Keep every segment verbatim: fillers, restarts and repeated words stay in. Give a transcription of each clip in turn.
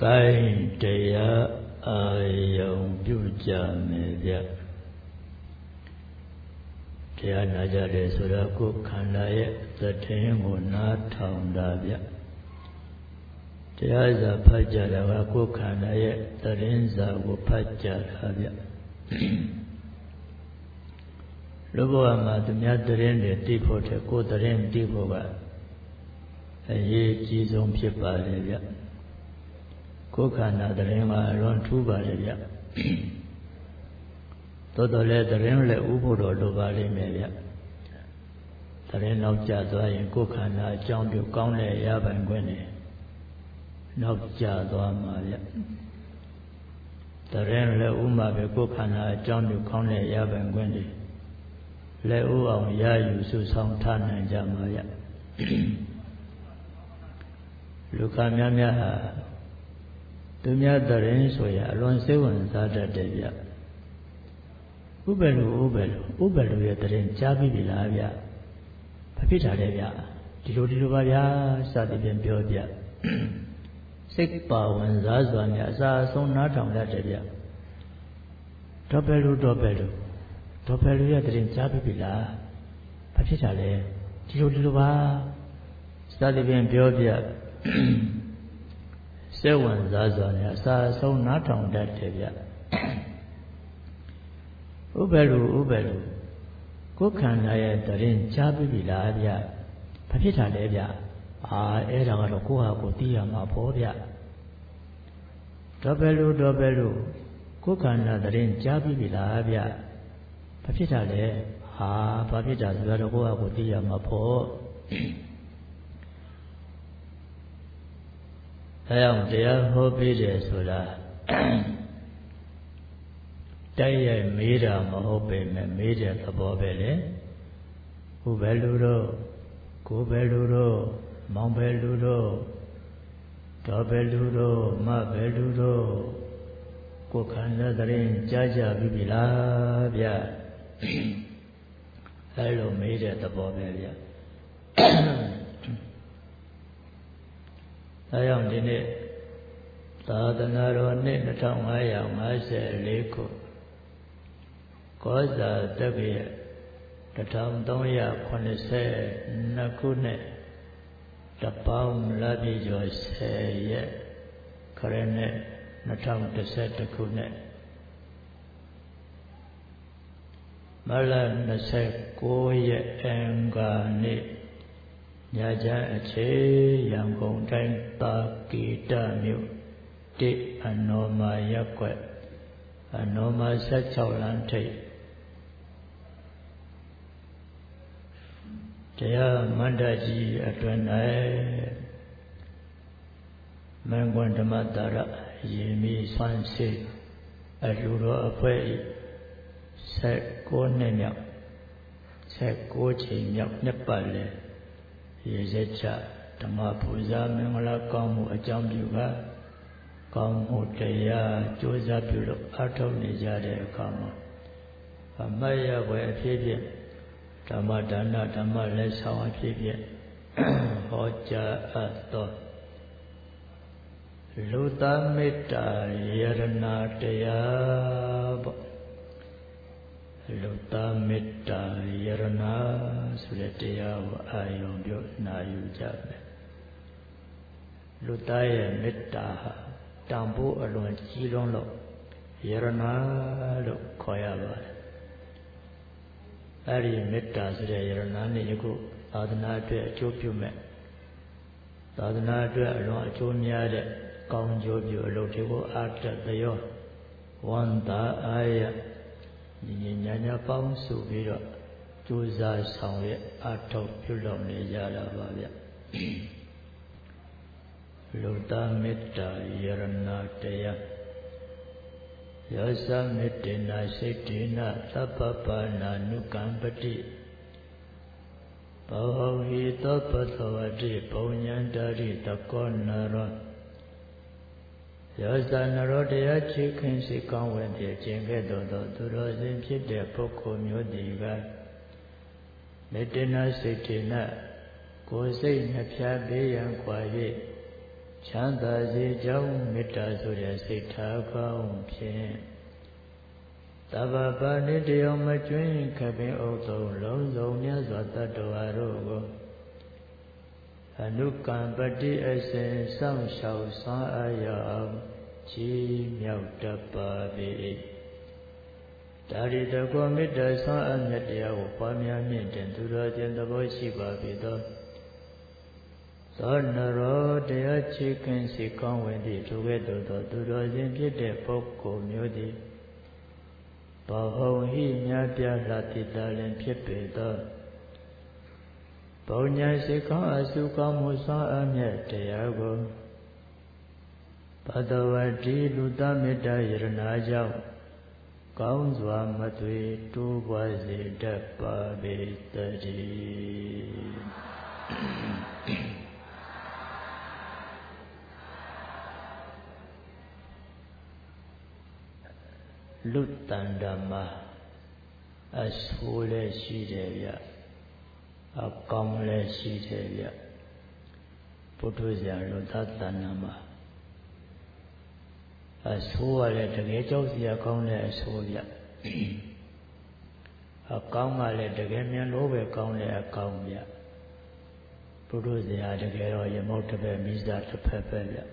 ကိုင်းတရားအာယုံပြုကြမယ်ဗျတရားနာကြတယ်ဆိုတော့ကိုယ်ခန္ဓာရဲ့သတ္တင်ကိုနားထောင်တာဗျတရားစာဖတ်ကြတာကကိုယ်ခန္ဓာရဲ့သတ္တင်စာကိုဖတ်ကြတာဗျလူဘဝမှာသူများသတ္တင်တွေသိဖို့တဲ့ကိုယ်သတ္တင်သိဖို့ကအရေးကြီးဆုံးဖြစ်ပါလေဗျကိုယ်ခန္ဓာသတ္တင်ကအလွန်ထူးပါလေဗျသို့တော်လည်းသတ္တင်လည်းဥဖို့တော်လိုပါလိမ့်မယ်ဗျသတ္တင်နောက်ကျသွားရင်ကိုယ်ခန္ဓာအကြောင်းပြုကောင်းတဲ့ရပိုင်ခွင့်နဲ့နောက်ကျသွားမှာဗျသတ္တင်လည်းဥမှာပဲကိုယ်ခန္ဓာအကြောင်းပြုကောင်းတဲ့ရပိုင်ခွင့်တွေလည်းဥအောင်ရယူစုဆောင်ထားနိုင်ကြမှာဗျလူကများများဟာသူများသတ္တင်ဆိုရအလွန်စိတ်ဝင်စားတတ်တယ်ဗျဥပ္ပလူဥပ္ပလူဥပ္ပလူရဲ့သတ္တင်ကြားပြီးပြီလားဗျဘာဖြစ်တာလဲဗျဒီလိုဒီလိုပါဗျာစသဖြင့်ပြောပြစိတ်ပါဝင်စားစွာနဲ့အစာအဆုံးနားထောင်တတ်တယ်ဗျတော့ပဲလူတော့ပဲလူတော့ပဲလူရဲ့သတ္တင်ကြားပြီးပြီလားဘာဖြစ်တာလဲဒီလိုဒီလိုပါစသဖြင့်ပြောပြစိတ်ဝင်စားစွာနဲ့အစာအဆုံးနားထောင်တတ်တယ်ဗျဥပ္ပလူဥပ္ပလူကိုယ်ခန္ဓာရဲ့တရင်ကြားပြီးပြီလားဗျဘာဖြစ်တာလဲဗျအာအဲ့ဒါကတော့ကိုယ့်ဟာကိုယ်သိရမှာပေါ့ဗျတော့ပဲလူတော့ပဲလူကိုယ်ခန္ဓာတရင်ကြားပြီးပြီလားဗျဘာဖြစ်တာလဲဟာဘာဖြစ်တာဆိုတော့ကိုယ့်ဟာကိုယ်သိရမှာပေါ့အဲအောင်တရားဟောပေးတယ်ဆိုတာတိုက်ရိုက်မေးတာမဟုတ်ပေမဲ့မေးတဲ့သဘောပဲလေကိုပဲလူတော့ကိုပဲလူတော့မောင်ပဲလူတော့တော်ပဲလူတော့မပဲလူတော့ကိုခန္ဓာတရင်ကြားကြပြီးပြီလားဗျအဲလိုမေးတဲ့သဘောပဲဗျအဲကြောင့်ဒီနေ့သာသနာတော်နှစ်နှစ်ထောင်ငါးရာငါးဆယ်လေးခုကောဇာတက္ကရာတစ်ထောင်သုံးရာခုနှစ်ဆယ်နှစ်ခုနဲ့တပေါင်းလပြည့်ကျော်ဆယ်ရက်ခရစ်နှစ်နှစ်ထောင်တစ်ဆယ်တစ်ခုနဲ့မလနှစ်ဆယ်ကိုးရက်အင်္ဂါနေ့ညချမ်းအခြေရန်ကုန်တိုင်းတာကီတမြို့တိအနောမာရက်ွက်အနောမာ၁၆လမ်းထိပ်တရားမန္တကြီးအတွင်၌မင်္ဂွန်ဓမ္မတာရရေမီဆွမ်းစေအလှူတော်အဖွဲ့၏၁၉နှစ်မြောက်၁၉ချိန်မြောက်နှစ်ပတ်လည်ရေစက်ချဓမ္မပူဇာမင်္ဂလာကောင်းမှုအကြောင်းပြုကကောင်းမှုတရားကြိုးစားပြုလို့အားထုတ်နေကြတဲ့အခါမှာအမတ်ရဘွယ်အဖြစ်ဖြင့်ဓမ္မဒါနဓမ္မလက်ဆောင်အဖြစ်ဖြင့်ဟောကြားအပ်သောလူသားမေတ္တာယရဏတရားပေါ့လူသားမေတ္တာယရဏဆိုတဲ့တရားကိုအာယုံပြုနာယူကြမယ်လူသားရဲ့မေတ္တာဟာတန်ဖိုးအလွန်ကြီးလွန်းလို့ယရဏလို့ခေါ်ရပါတယ်အဲ့ဒီမေတ္တာဆိုတဲ့ယရဏနဲ့ယခုသာသနာအတွက်အကျိုးပြုမဲ့သာသနာအတွက်အလွန်အကျိုးများတဲ့ကောင်းကျိုးပြုအလုပ်တွေကိုအားတက်သရောဝန္တာအာရညီညီညာညာပေါင်းစုပြီးတော့ကြိုးစားဆောင်ရွက်အားထုတ်ပြုလုပ်နေကြတာပါဗျလူသားမေတ္တာယရဏတရားယောသမေတ္တေနစိတ္တေနသဗ္ဗပါဏာနုကံပတိဘောဟိသောပသောတိပုံညံတရိတကောနရောယောသနရောတရားချေခင်စိတ်ကောင်းဝင်ပြကျင်ခဲ့သောသောသူတော်စင်ဖြစ်တဲ့ပုဂ္ဂိုလ်မျိုးတည်းကမေတ္တေနစိတ္တေနကိုယ်စိတ်နှဖျားပေးရန်ခွာ၍ချမ်းသာစေကြောင်းမေတ္တာဆိုတဲ့စိတ်ထားကောင်းဖြင့်သဗ္ဗပါဏိတယောမကျွင်းခပင်ဥသုံးလုံးစုံမြတ်စွာတတ္တဝါတို့ကိုအနုကံပတိအစဉ်စောင့်ရှောက်စွမ်းအားရအောင်ချီးမြှောက်တတ်ပါ၏ဒါရီတကောမေတ္တာစွမ်းအားမြတ်တရားကိုပွားများမြင့်တင်သူတော်ချင်းသဘောရှိပါပြီသောသောနရောတရားချေခင်စီကောင်းဝင်သည့်ထိုကဲ့သို့သောသူတော်ချင်းဖြစ်တဲ့ပုဂ္ဂိုလ်မျိုးသည်ဘဟုံဟိမြတ်ပြလှတိတလင်ဖြစ်ပေသောဘုံညာစိတ်ကောင်းအစုကောင်းမှုစွမ်းအားမြတ်တရားကိုဘဒဝတိလူသားမေတ္တာယရနာကြောင့်ကောင်းစွာမသွေတိုးပွားစေတတ်ပါပေတည်းလူတန်ဓမ္မအဆိုးလည်းရှိတယ်ဗျအကောင်းလည်းရှိတယ်ဗျပုထုဇဉ်လူသားတဏ္ဍာမှာအဆိုးကလည်းတကယ်ကြောက်စရာကောင်းတဲ့အဆိုးဗျအကောင်းကလည်းတကယ်မြန်လို့ပဲကောင်းတဲ့အကောင်းဗျပုထုဇဉ်ကတကယ်တော့ရမုတ်တစ်ဖက်မိစားတစ်ဖက်ပဲဗျ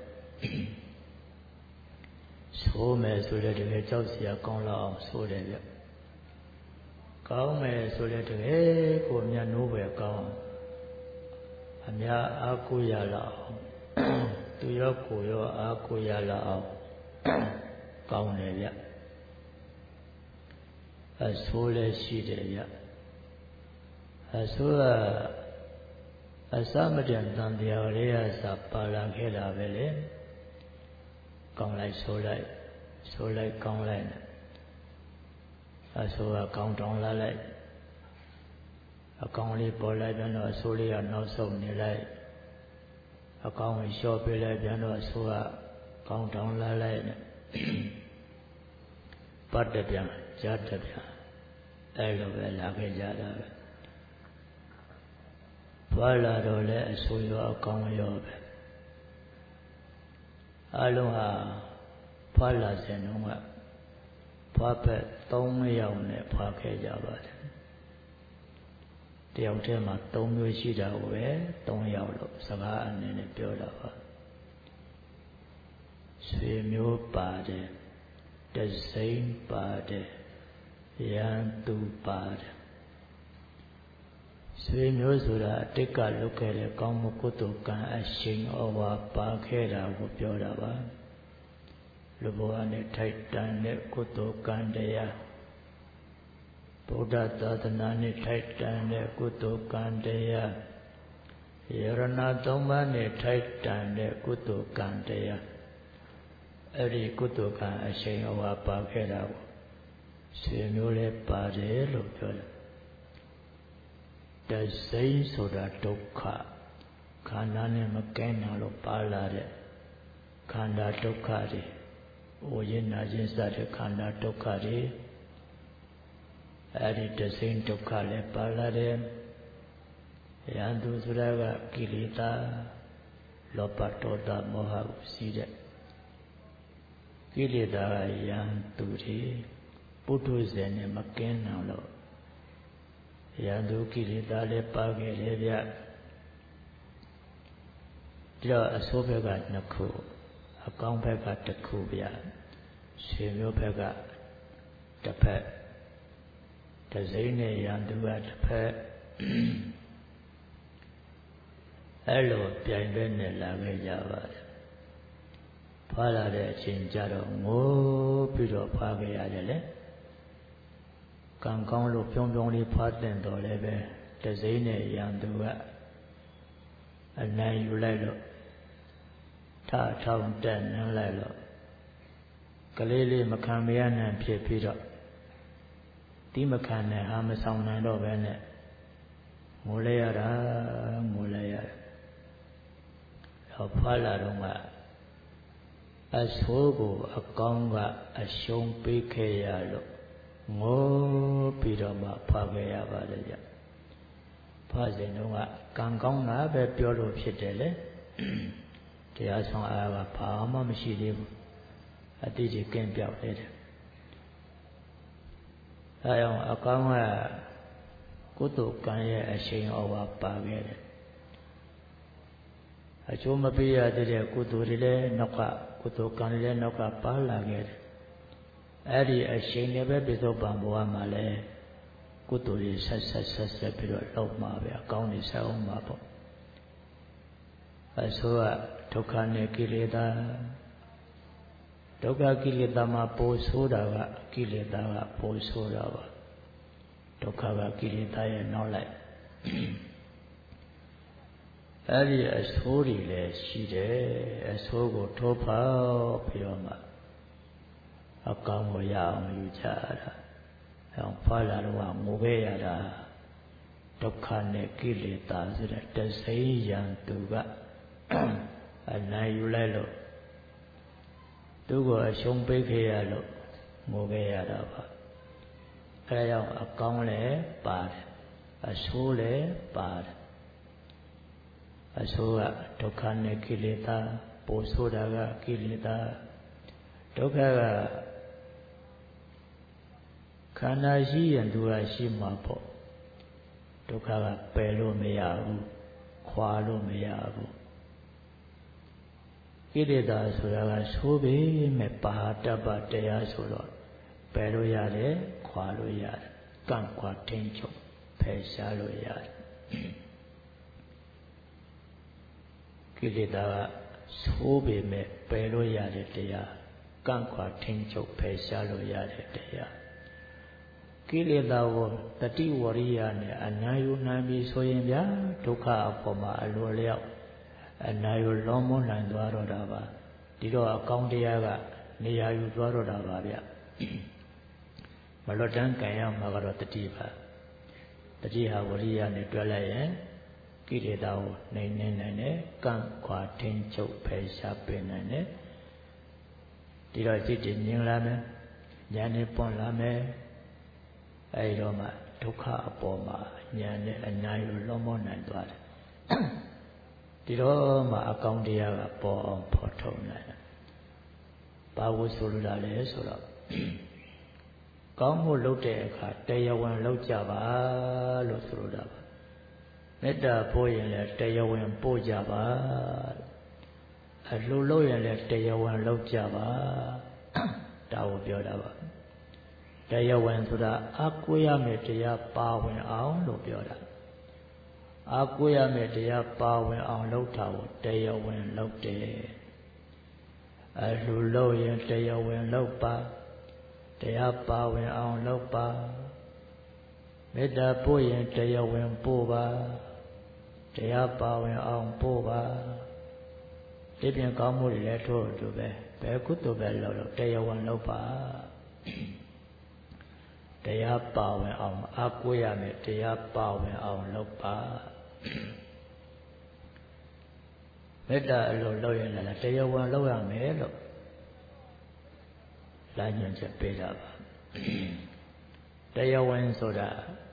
ဆိုးမယ်ဆိုလည်းတကယ်ကြောက်စရာကောင်းလောက်အောင်ဆိုးတယ်ဗျကောင်းမယ်ဆိုလည်းတကယ်ကိုမြတ်နိုးပဲကောင်းအများအားကိုးရလောက်အောင်သူရောကိုရောအားကိုးရလောက်အောင်ကောင်းတယ်ဗျအဆိုးလည်းရှိတယ်ဗျအဆိုးကအစမတန်တန်တရားလေးအစပါလာခဲ့တာပဲလေကောင်းလိုက်ဆိုးလိုက်ဆိုးလိုက်ကောင်းလိုက်အဆိုးကကောင်းတောင်းလာလိုက်အကောင်းလေးပေါ်လိုက်ပြန်တော့အဆိုးလေးကနောက်ဆုံးနေလိုက်အကောင်းကိုလျှော့ပေးလိုက်ပြန်တော့အဆိုးကကောင်းတောင်းလာလိုက်ပတ်တပြန်ကြားတပြန်အဲ့လိုပဲလာခဲ့ကြတာပဲဖွာလာတော့လဲအဆိုးရောအကောင်းရောပဲအလုံးဟာဖွာလာစဉ်တုန်းကဖွာဖက်သုံးယောက်နဲ့ဖွာခဲ့ကြပါတယ်တယောက်တည်းမှာသုံးမျိုးရှိတာကိုပဲသုံးယောက်လို့စကားအနေနဲ့ပြောတာပါဆွေမျိုးပါတယ်တစိမ့်ပါတယ်ရန်သူပါတယ်ဆွေမျိုးဆိုတာအတိတ်ကလုပ်ခဲ့တဲ့ကောင်းမှုကုသိုလ်ကံအရှိန်ဩဝါပါခဲ့တာကိုပြောတာပါလူဘဝနဲ့ထိုက်တန်တဲ့ကုသိုလ်ကံတရားဗုဒ္ဓသာသနာနဲ့ထိုက်တန်တဲ့ကုသိုလ်ကံတရားယရဏသုံးပါးနဲ့ထိုက်တန်တဲ့ကုသိုလ်ကံတရားအဲ့ဒီကုသိုလ်ကံအရှိန်ဩဝါပါခဲ့တာကိုဆွေမျိုးလည်းပါတယ်လို့ပြောတယ်တစိမ့်ဆိုတာဒုက္ခခန္ဓာနဲ့မကဲနိုင်လို့ပါလာတဲ့ခန္ဓာဒုက္ခတွေဝိညာဉ်နာခြင်းစတဲ့ခန္ဓာဒုက္ခတွေအဲ့ဒီတစိမ့်ဒုက္ခလည်းပါလာတယ်ရန်သူဆိုတာကကိလေသာလောဘဒေါသမောဟကိုစီးတဲ့ကိလေသာကရန်သူတွေပုထုဇဉ်နဲ့မကင်းနိုင်လို့ရန်သူကိလေသာလည်းပါခဲ့တယ်ဗျဒီတော့အဆိုးဘက်ကနှစ်ခုအကောင်းဘက်ကတစ်ခုဗျဆွေမျိုးဘက်ကတစ်ဖက်တစိမ့်နဲ့ရန်သူကတစ်ဖက်အဲ့လိုပြိုင်ပဲနဲ့လာခဲ့ကြပါတယ်ဖွာလာတဲ့အချိန်ကျတော့ငိုးပြီးတော့ဖွာခဲ့ရတယ်လေကံကောင်းလို့ပြုံးပြုံးလေးဖွာတင်တော်လည်းပဲတစိမ့်နဲ့ရန်သူကအနိုင်ယူလိုက်လို့ထထောင်တက်နှမ်းလိုက်လို့ကလေးလေးမခံမရနိုင်ဖြစ်ပြီးတော့ဒီမခံနဲ့ဟာမဆောင်နိုင်တော့ပဲနဲ့ငိုလဲရတာငိုလဲရတယ်တော့ဖွာလာတော့ကအဆိုးကိုအကောင်းကအရှုံးပေးခဲ့ရလို့ငိုပြီးတော့မှဖွာခဲ့ရပါတယ်ကြဖွာစဉ်တုန်းကကံကောင်းတာပဲပြောလို့ဖြစ်တယ်လေတရားဆောင်အားကဘာမှမရှိသေးဘူးအတိတ်ကြီးကင်းပြောက်နေတယ်အဲအောင်အကောင်းကကုသိုလ်ကံရဲ့အရှိန်ဩဝါပါခဲ့တယ်အကျိုးမပေးရတဲ့ကုသိုလ်တွေလည်းနောက်ကကုသိုလ်ကံတွေလည်းနောက်ကပါလာခဲ့တယ်အဲ့ဒီအရှိန်နဲ့ပဲပြစ္ဆုတ်ပံဘဝမှာလည်းကုသိုလ်တွေဆက်ဆက်ဆက်ဆက်ပြီးတော့လောက်မှာပဲအကောင်းတွေဆက်အောင်မှာပေါ့အဆိုးကဒုက္ခနဲ့ကိလေသာဒုက္ခကိလေသာမှာပိုဆိုးတာကကိလေသာကပိုဆိုးတာပါဒုက္ခကကိလေသာရဲ့နောက်လိုက်အဲ့ဒီအဆိုးတွေလည်းရှိတယ်အဆိုးကိုထိုးဖောက်ပြီးတော့မှအကောင်းကိုရအောင်ယူကြတာအဲဖွာလာတော့ငိုခဲ့ရတာဒုက္ခနဲ့ကိလေသာဆိုတဲ့တစိမ့်ရန်သူကအနိုင်ယူလိုက်လို့သူ့ကိုအရှုံးပေးခဲ့ရလို့ငိုခဲ့ရတာပါအဲဒါကြောင့်အကောင်းလည်းပါတယ်အဆိုးလည်းပါတယ်အဆိုးကဒုက္ခနဲ့ကိလေသာပိုဆိုးတာကကိလေသာဒုက္ခကခန္ဓာရှိရင်သူကရှိမှာပေါ့ဒုက္ခကပယ်လို့မရဘူးခွာလို့မရဘူးကိလေသာဆိုတာကဆိုးပေမဲ့ပါတပ္ပတရားဆိုတော့ပယ်လို့ရတယ်ခွာလို့ရတယ်ကန့်ခွာထိန်ချုပ်ဖယ်ရှားလို့ရတယ်ကိလေသာကဆိုးပေမဲ့ပယ်လို့ရတဲ့တရားကန့်ခွာထိန်ချုပ်ဖယ်ရှားလို့ရတဲ့တရားကိလေသာကိုတတိဝရိယနဲ့အနာယူနိုင်ပြီဆိုရင်ဗျာဒုက္ခအပေါ်မှာအလိုလျောက်အနာယူလုံးမနိုင်သွားတော့တာပါဒီတော့အကောင်းတရားကနေရာယူသွားတော့တာပါဗျမလွတ်တမ်းကံရမှာကတော့တတိပါတတိဟာဝရိယနဲ့တွဲလိုက်ရင်ကိလေသာကိုနှိမ်နှင်းနိုင်တယ်ကန့်ခွာထိန်ချုပ်ဖယ်ရှားပေးနိုင်တယ်ဒီတော့စိတ်တည်ငြိမ်လာမယ်ဉာဏ်နဲ့ပွင့်လာမယ်အဲဒီတော့မှဒုက္ခအပေါ်မှာဉာဏ်နဲ့အနာယူလုံးမနိုင်သွားတယ်ဒီတော့မှအကောင်းတရားကပေါ်အောင်ဖော်ထုတ်နိုင်တယ်ဘာလို့ဆိုလိုတာလဲဆိုတော့ကောင်းမှုလုပ်တဲ့အခါတရားဝင်လုပ်ကြပါလို့ဆိုလိုတာပါမေတ္တာပို့ရင်လည်းတရားဝင်ပို့ကြပါအလှူလုပ်ရင်လည်းတရားဝင်လုပ်ကြပါဒါကိုပြောတာပါတရားဝင်ဆိုတာအာကိုရမယ်တရားပါဝင်အောင်လို့ပြောတာအာကိုရမယ်တရားပါဝင်အောင်လုပ်တာကိုတရားဝင်လုပ်တယ်အလှူလုပ်ရင်တရားဝင်လုပ်ပါတရားပါဝင်အောင်လုပ်ပါမေတ္တာပို့ရင်တရားဝင်ပို့ပါတရားပါဝင်အောင်ပို့ပါဒီပြင်ကောင်းမှုတွေလည်းထို့အတူပဲဘယ်ကုသိုလ်ပဲလုပ်လို့တရားဝင်လုပ်ပါတရားပါဝင်အောင်အားကိုးရမယ်တရားပါဝင်အောင်လုပ်ပါမေတ္တာအလိုလုပ်ရင်လည်းတရားဝင်လုပ်ရမယ်လို့လမ်းညွှန်ချက်ပေးတာပါတရားဝင်ဆိုတာ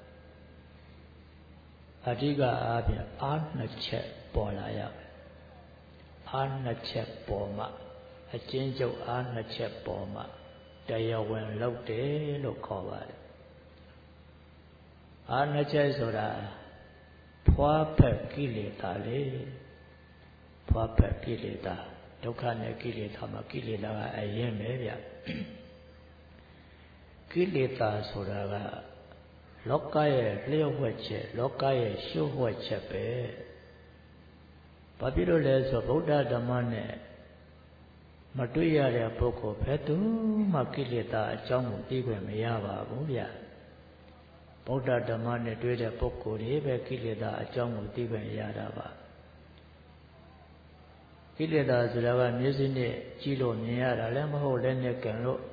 အဓိကအားဖြင့်အားနှစ်ချက်ပေါ်လာရမယ်အားနှစ်ချက်ပေါ်မှအကျဉ်းချုပ်အားနှစ်ချက်ပေါ်မှတရားဝင်လုပ်တယ်လို့ခေါ်ပါတယ်အားနှစ်ချက်ဆိုတာဖွာဖက်ကိလေသာလေဖွာဖက်ကိလေသာဒုက္ခနဲ့ကိလေသာမှာကိလေသာကအရင်ပဲဗျကိလေသာဆိုတာကလောကရဲ့လျှို့ဝှက်ချက်လောကရဲ့ရှုပ်ဝှက်ချက်ပဲဘာဖြစ်လို့လဲဆိုဗုဒ္ဓဓမ္မနဲ့မတွေ့ရတဲ့ပုဂ္ဂိုလ်ဘယ်သူမှကိလေသာအကြောင်းကိုသိခွင့်မရပါဘူးဗျဗုဒ္ဓဓမ္မနဲ့တွေ့တဲ့ပုဂ္ဂိုလ်တွေပဲကိလေသာအကြောင်းကိုသိခွင့်ရတာပါကိလေသာဆိုတာကမျက်စိနဲ့ကြည့်လို့မြင်ရတာလည်းမဟုတ်လက်နဲ့ကန်လို့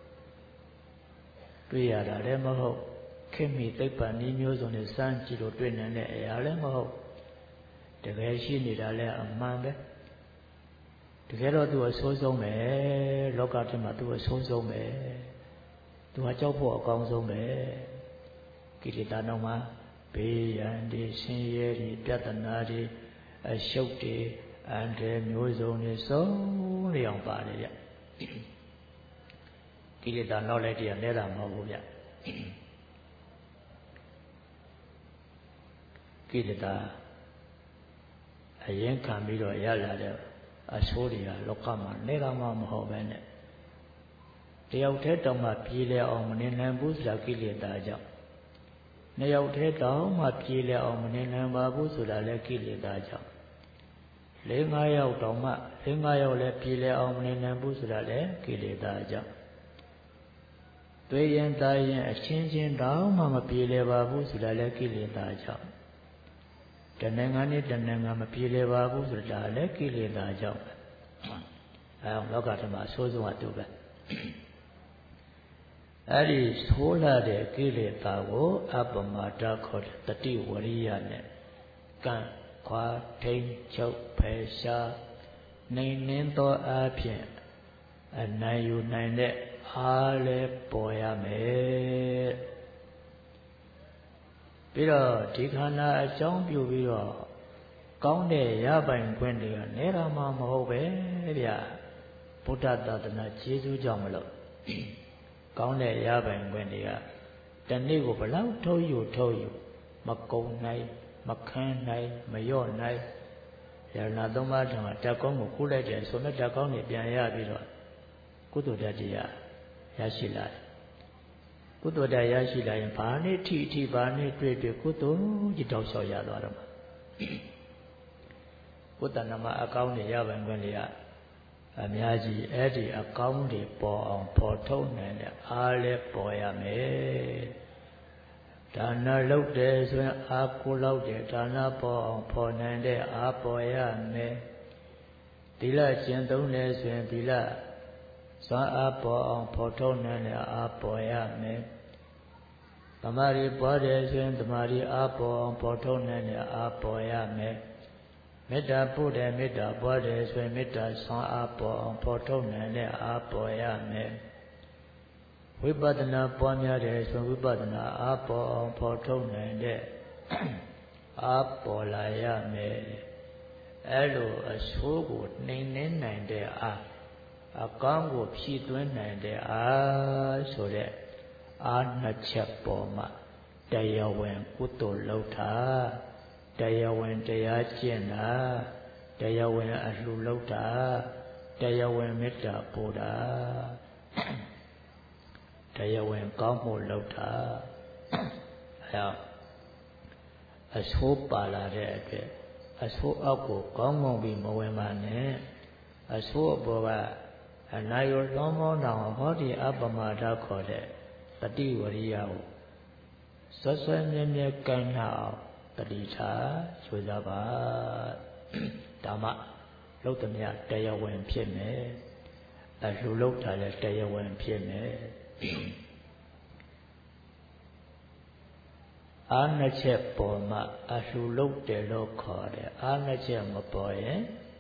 တွေ့ရတာလည်းမဟုတ်ခေတ်မီသိပ္ပံနည်းမျိုးစုံနဲ့စမ်းကြည့်လို့တွေ့နိုင်တဲ့အရာလည်းမဟုတ်တကယ်ရှိနေတာလည်းအမှန်ပဲတကယ်တော့သူအဆိုးဆုံးပဲလောကထဲမှာသူအဆိုးဆုံးပဲသူကကြောက်ဖို့အကောင်းဆုံးပဲကိလေသာနောက်မှာဘေးရန်တွေဆင်းရဲတွေပြဿနာတွေအရှုပ်တွေအန္တရာယ်မျိုးစုံတွေစုံလျောင်ပါတယ်ဗျကိလေသာနောက်လိုက်တရားနဲ့တာမဟုတ်ဘူးဗျကိလေသာအရင်ခံပြီးတော့ရလာတဲ့အဆိုးတွေကလောကမှာနေတာမှမဟုတ်ပဲနဲ့တယောက်တည်းတောင်မှပြေလည်အောင်မနေနိုင်ဘူးဆိုတာကိလေသာကြောင့်နှစ်ယောက်တည်းတောင်မှပြေလည်အောင်မနေနိုင်ပါဘူးဆိုတာလည်းကိလေသာကြောင့်လေးငါးယောက်တောင်မှလေးငါးယောက်လည်းပြေလည်အောင်မနေနိုင်ဘူးဆိုတာလည်းကိလေသာကြောင့်သွေးရင်သားရင်အချင်းချင်းတောင်မှမပြေလည်ပါဘူးဆိုတာလည်းကိလေသာကြောင့်တဏှာနဲ့တဏှာမပြေလည်ပါဘူးဆိုတာလည်းကိလေသာကြောင့်အဲအောင်လောကဓမ္မအဆိုးဆုံးအတူပဲအဲ့ဒီဆိုးလာတဲ့ကိလေသာကိုအပမာဒခေါ်တဲ့တတိဝရိယနဲ့ကန့်ခွာထိန်ချုပ်ဖယ်ရှားနိုင်နှင်းသောအားဖြင့်အနိုင်ယူနိုင်တဲ့အားလည်းပေါ်ရမယ်ပြီးတော့ဒီခန္ဓာအကြောင်းပြုပြီးတော့ကောင်းတဲ့ရပိုင်ခွင့်တွေကနေတာမှမဟုတ်ပဲဗျဗုဒ္ဓသာသနာကျေးဇူးကြောင့်မလို့ကောင်းတဲ့ရပိုင်ခွင့်တွေကတနေ့ကိုဘလောက်ထုတ်ယူထုတ်ယူမကုံနိုင်မခန်းနိုင်မရော့နိုင်ယရဏသုံးပါးထံမှာဓာတ်ကောင်းကိုကုလိုက်တယ်ဆိုမဲ့ဓာတ်ကောင်းတွေပြန်ရပြီးတော့ကုသိုလ်ဓာတ်တရားရရှိလာတယ်ကုသိုလ်ဓာတ်ရရှိလာရင်ဘာနဲ့ထိထိဘာနဲ့တွေ့တွေ့ကုသိုလ်ကြီးတောက်လျှောက်ရသွားတော့မှာကုသနာမှာအကောင်းတွေရပိုင်ခွင့်တွေကအများကြီးအဲ့ဒီအကောင်းတွေပေါ်အောင်ပေါ်ထုတ်နိုင်တဲ့အားလည်းပေါ်ရမယ်ဒါနလုပ်တယ်ဆိုရင်အားကိုလောက်တယ်ဒါနပေါ်အောင်ပေါ်နိုင်တဲ့အားပေါ်ရမယ်သီလကျင့်သုံးတယ်ဆိုရင်သီလစွမ်းအားပေါ်အောင်ပေါ်ထုတ်နိုင်တဲ့အားပေါ်ရမယ်သမာဓိပွားတယ်ဆိုရင်သမာဓိအားပေါ်အောင်ပေါ်ထုတ်နိုင်တဲ့အားပေါ်ရမယ်မေတ္တာပို့တယ်မေတ္တာပွားတယ်ဆိုရင်မေတ္တာဆွမ်းအားပေါ်အောင်ပေါ်ထုတ်နိုင်တဲ့အားပေါ်ရမယ်ဝိပဿနာပွားများတယ်ဆိုဝိပဿနာအားပေါ်အောင်ပေါ်ထုတ်နိုင်တဲ့အားပေါ်လာရမယ်အဲ့လိုအဆိုးကိုနှိမ်နှင်းနိုင်တဲ့အားအကောင်းကိုဖြည့်သွင်းနိုင်တဲ့အားဆိုတဲ့အားနှစ်ချက်ပေါ်မှာတရားဝင်ကုသိုလ်လုပ်တာတရားဝင်တရားကျင့်တာတရားဝင်အလှူလုပ်တာတရားဝင်မေတ္တာပို့တာတရားဝင်ကောင်းမှုလုပ်တာအဲအဆိုးပါလာတဲ့အတွက်အဆိုးအောက်ကိုကောင်းကောင်းပြီးမဝင်ပါနဲ့အဆိုးအပေါ်ကအနာရောလွန်မောတောင်ဟောဒီအပမဒခေါ်တဲ့တတိဝရိယကိုဆွဆွမြဲမြဲကမ်းနာအောင်တတိထားဆိုကြပါဓမ္မလုတ်သမျှတရားဝင်ဖြစ်မယ်အလှူလုတ်တာလည်းတရားဝင်ဖြစ်မယ်အားနှစ်ချက်ပေါ်မှာအလှူလုတ်တယ်လို့ခေါ်တယ်အားနှစ်ချက်မပေါ်ရင်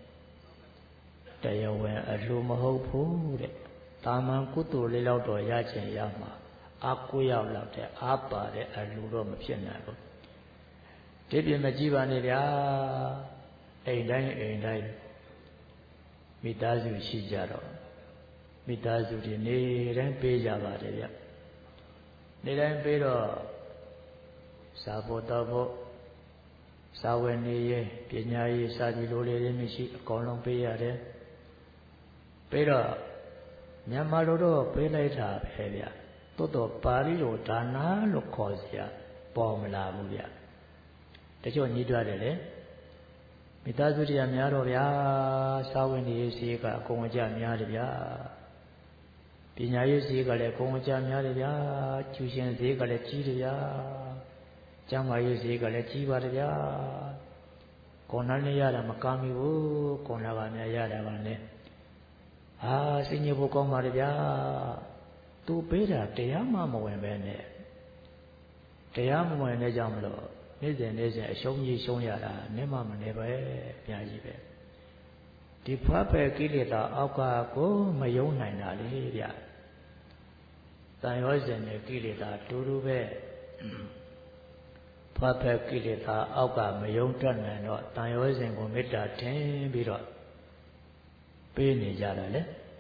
တရားဝင်အလှူမဟုတ်ဘူးတဲ့တာမန်ကုသိုလ်လေးလောက်တော့ရချင်ရမှာအားကိုးရောက်လောက်တဲ့အားပါတဲ့အလှူတော့မဖြစ်နိုင်ဘူးဒီပြင်မကြည့်ပါနဲ့ဗျာအိမ်တိုင်းအိမ်တိုင်းမိသားစုရှိကြတော့မိသားစုတွေနေတိုင်းပေးကြပါတယ်ဗျနေတိုင်းပေးတော့စာဖို့တော့ဖို့စာဝယ်နေရေးပညာရေးစာကြည့်လိုလေးတွေမရှိအကုန်လုံးပေးရတယ်ပေးတော့မြန်မာလိုတော့ပေးလိုက်တာပဲဗျတိုးတော့ပါဠိလိုဒါနလို့ခေါ်စရာပေါ်မလာဘူးဗျတချို့ညှိတွားတယ်လေမိသားစုတွေကများတော့ဗျာစာဝင်နေရေးစီကအကုန်အကျများတယ်ဗျာပညာရေးစီကလည်းအကုန်အကျများတယ်ဗျာကျူရှင်စီကလည်းကြီးတယ်ဗျာကျမ်းမာရေးစီကလည်းကြီးပါတယ်ဗျာကိုယ်နဲ့ရတာမကမ်းဘူးကိုယ်နာကများရတာပါနဲ့အာစိတ်ညစ်ဖို့ကောင်းပါတယ်ဗျာသူပေးတာတရားမှမဝင်ပဲနဲ့တရားမဝင်တဲ့ကြောင့်မလို့နေ့စဉ်နေ့စဉ်အရှုံးကြီးရှုံးရတာနဲ့မှမနေပဲအများကြီးပဲဒီဖွားပဲကိလေသာအောက်ကကိုမယုံနိုင်တာလေဗျတန်ရောစဉ်နဲ့ကိလေသာတူတူပဲဖွားဖက်ကိလေသာအောက်ကမယုံတတ်နိုင်တော့တန်ရောစဉ်ကိုမေတ္တာထင်ပြီးတော့ပေးနေကြတာလေ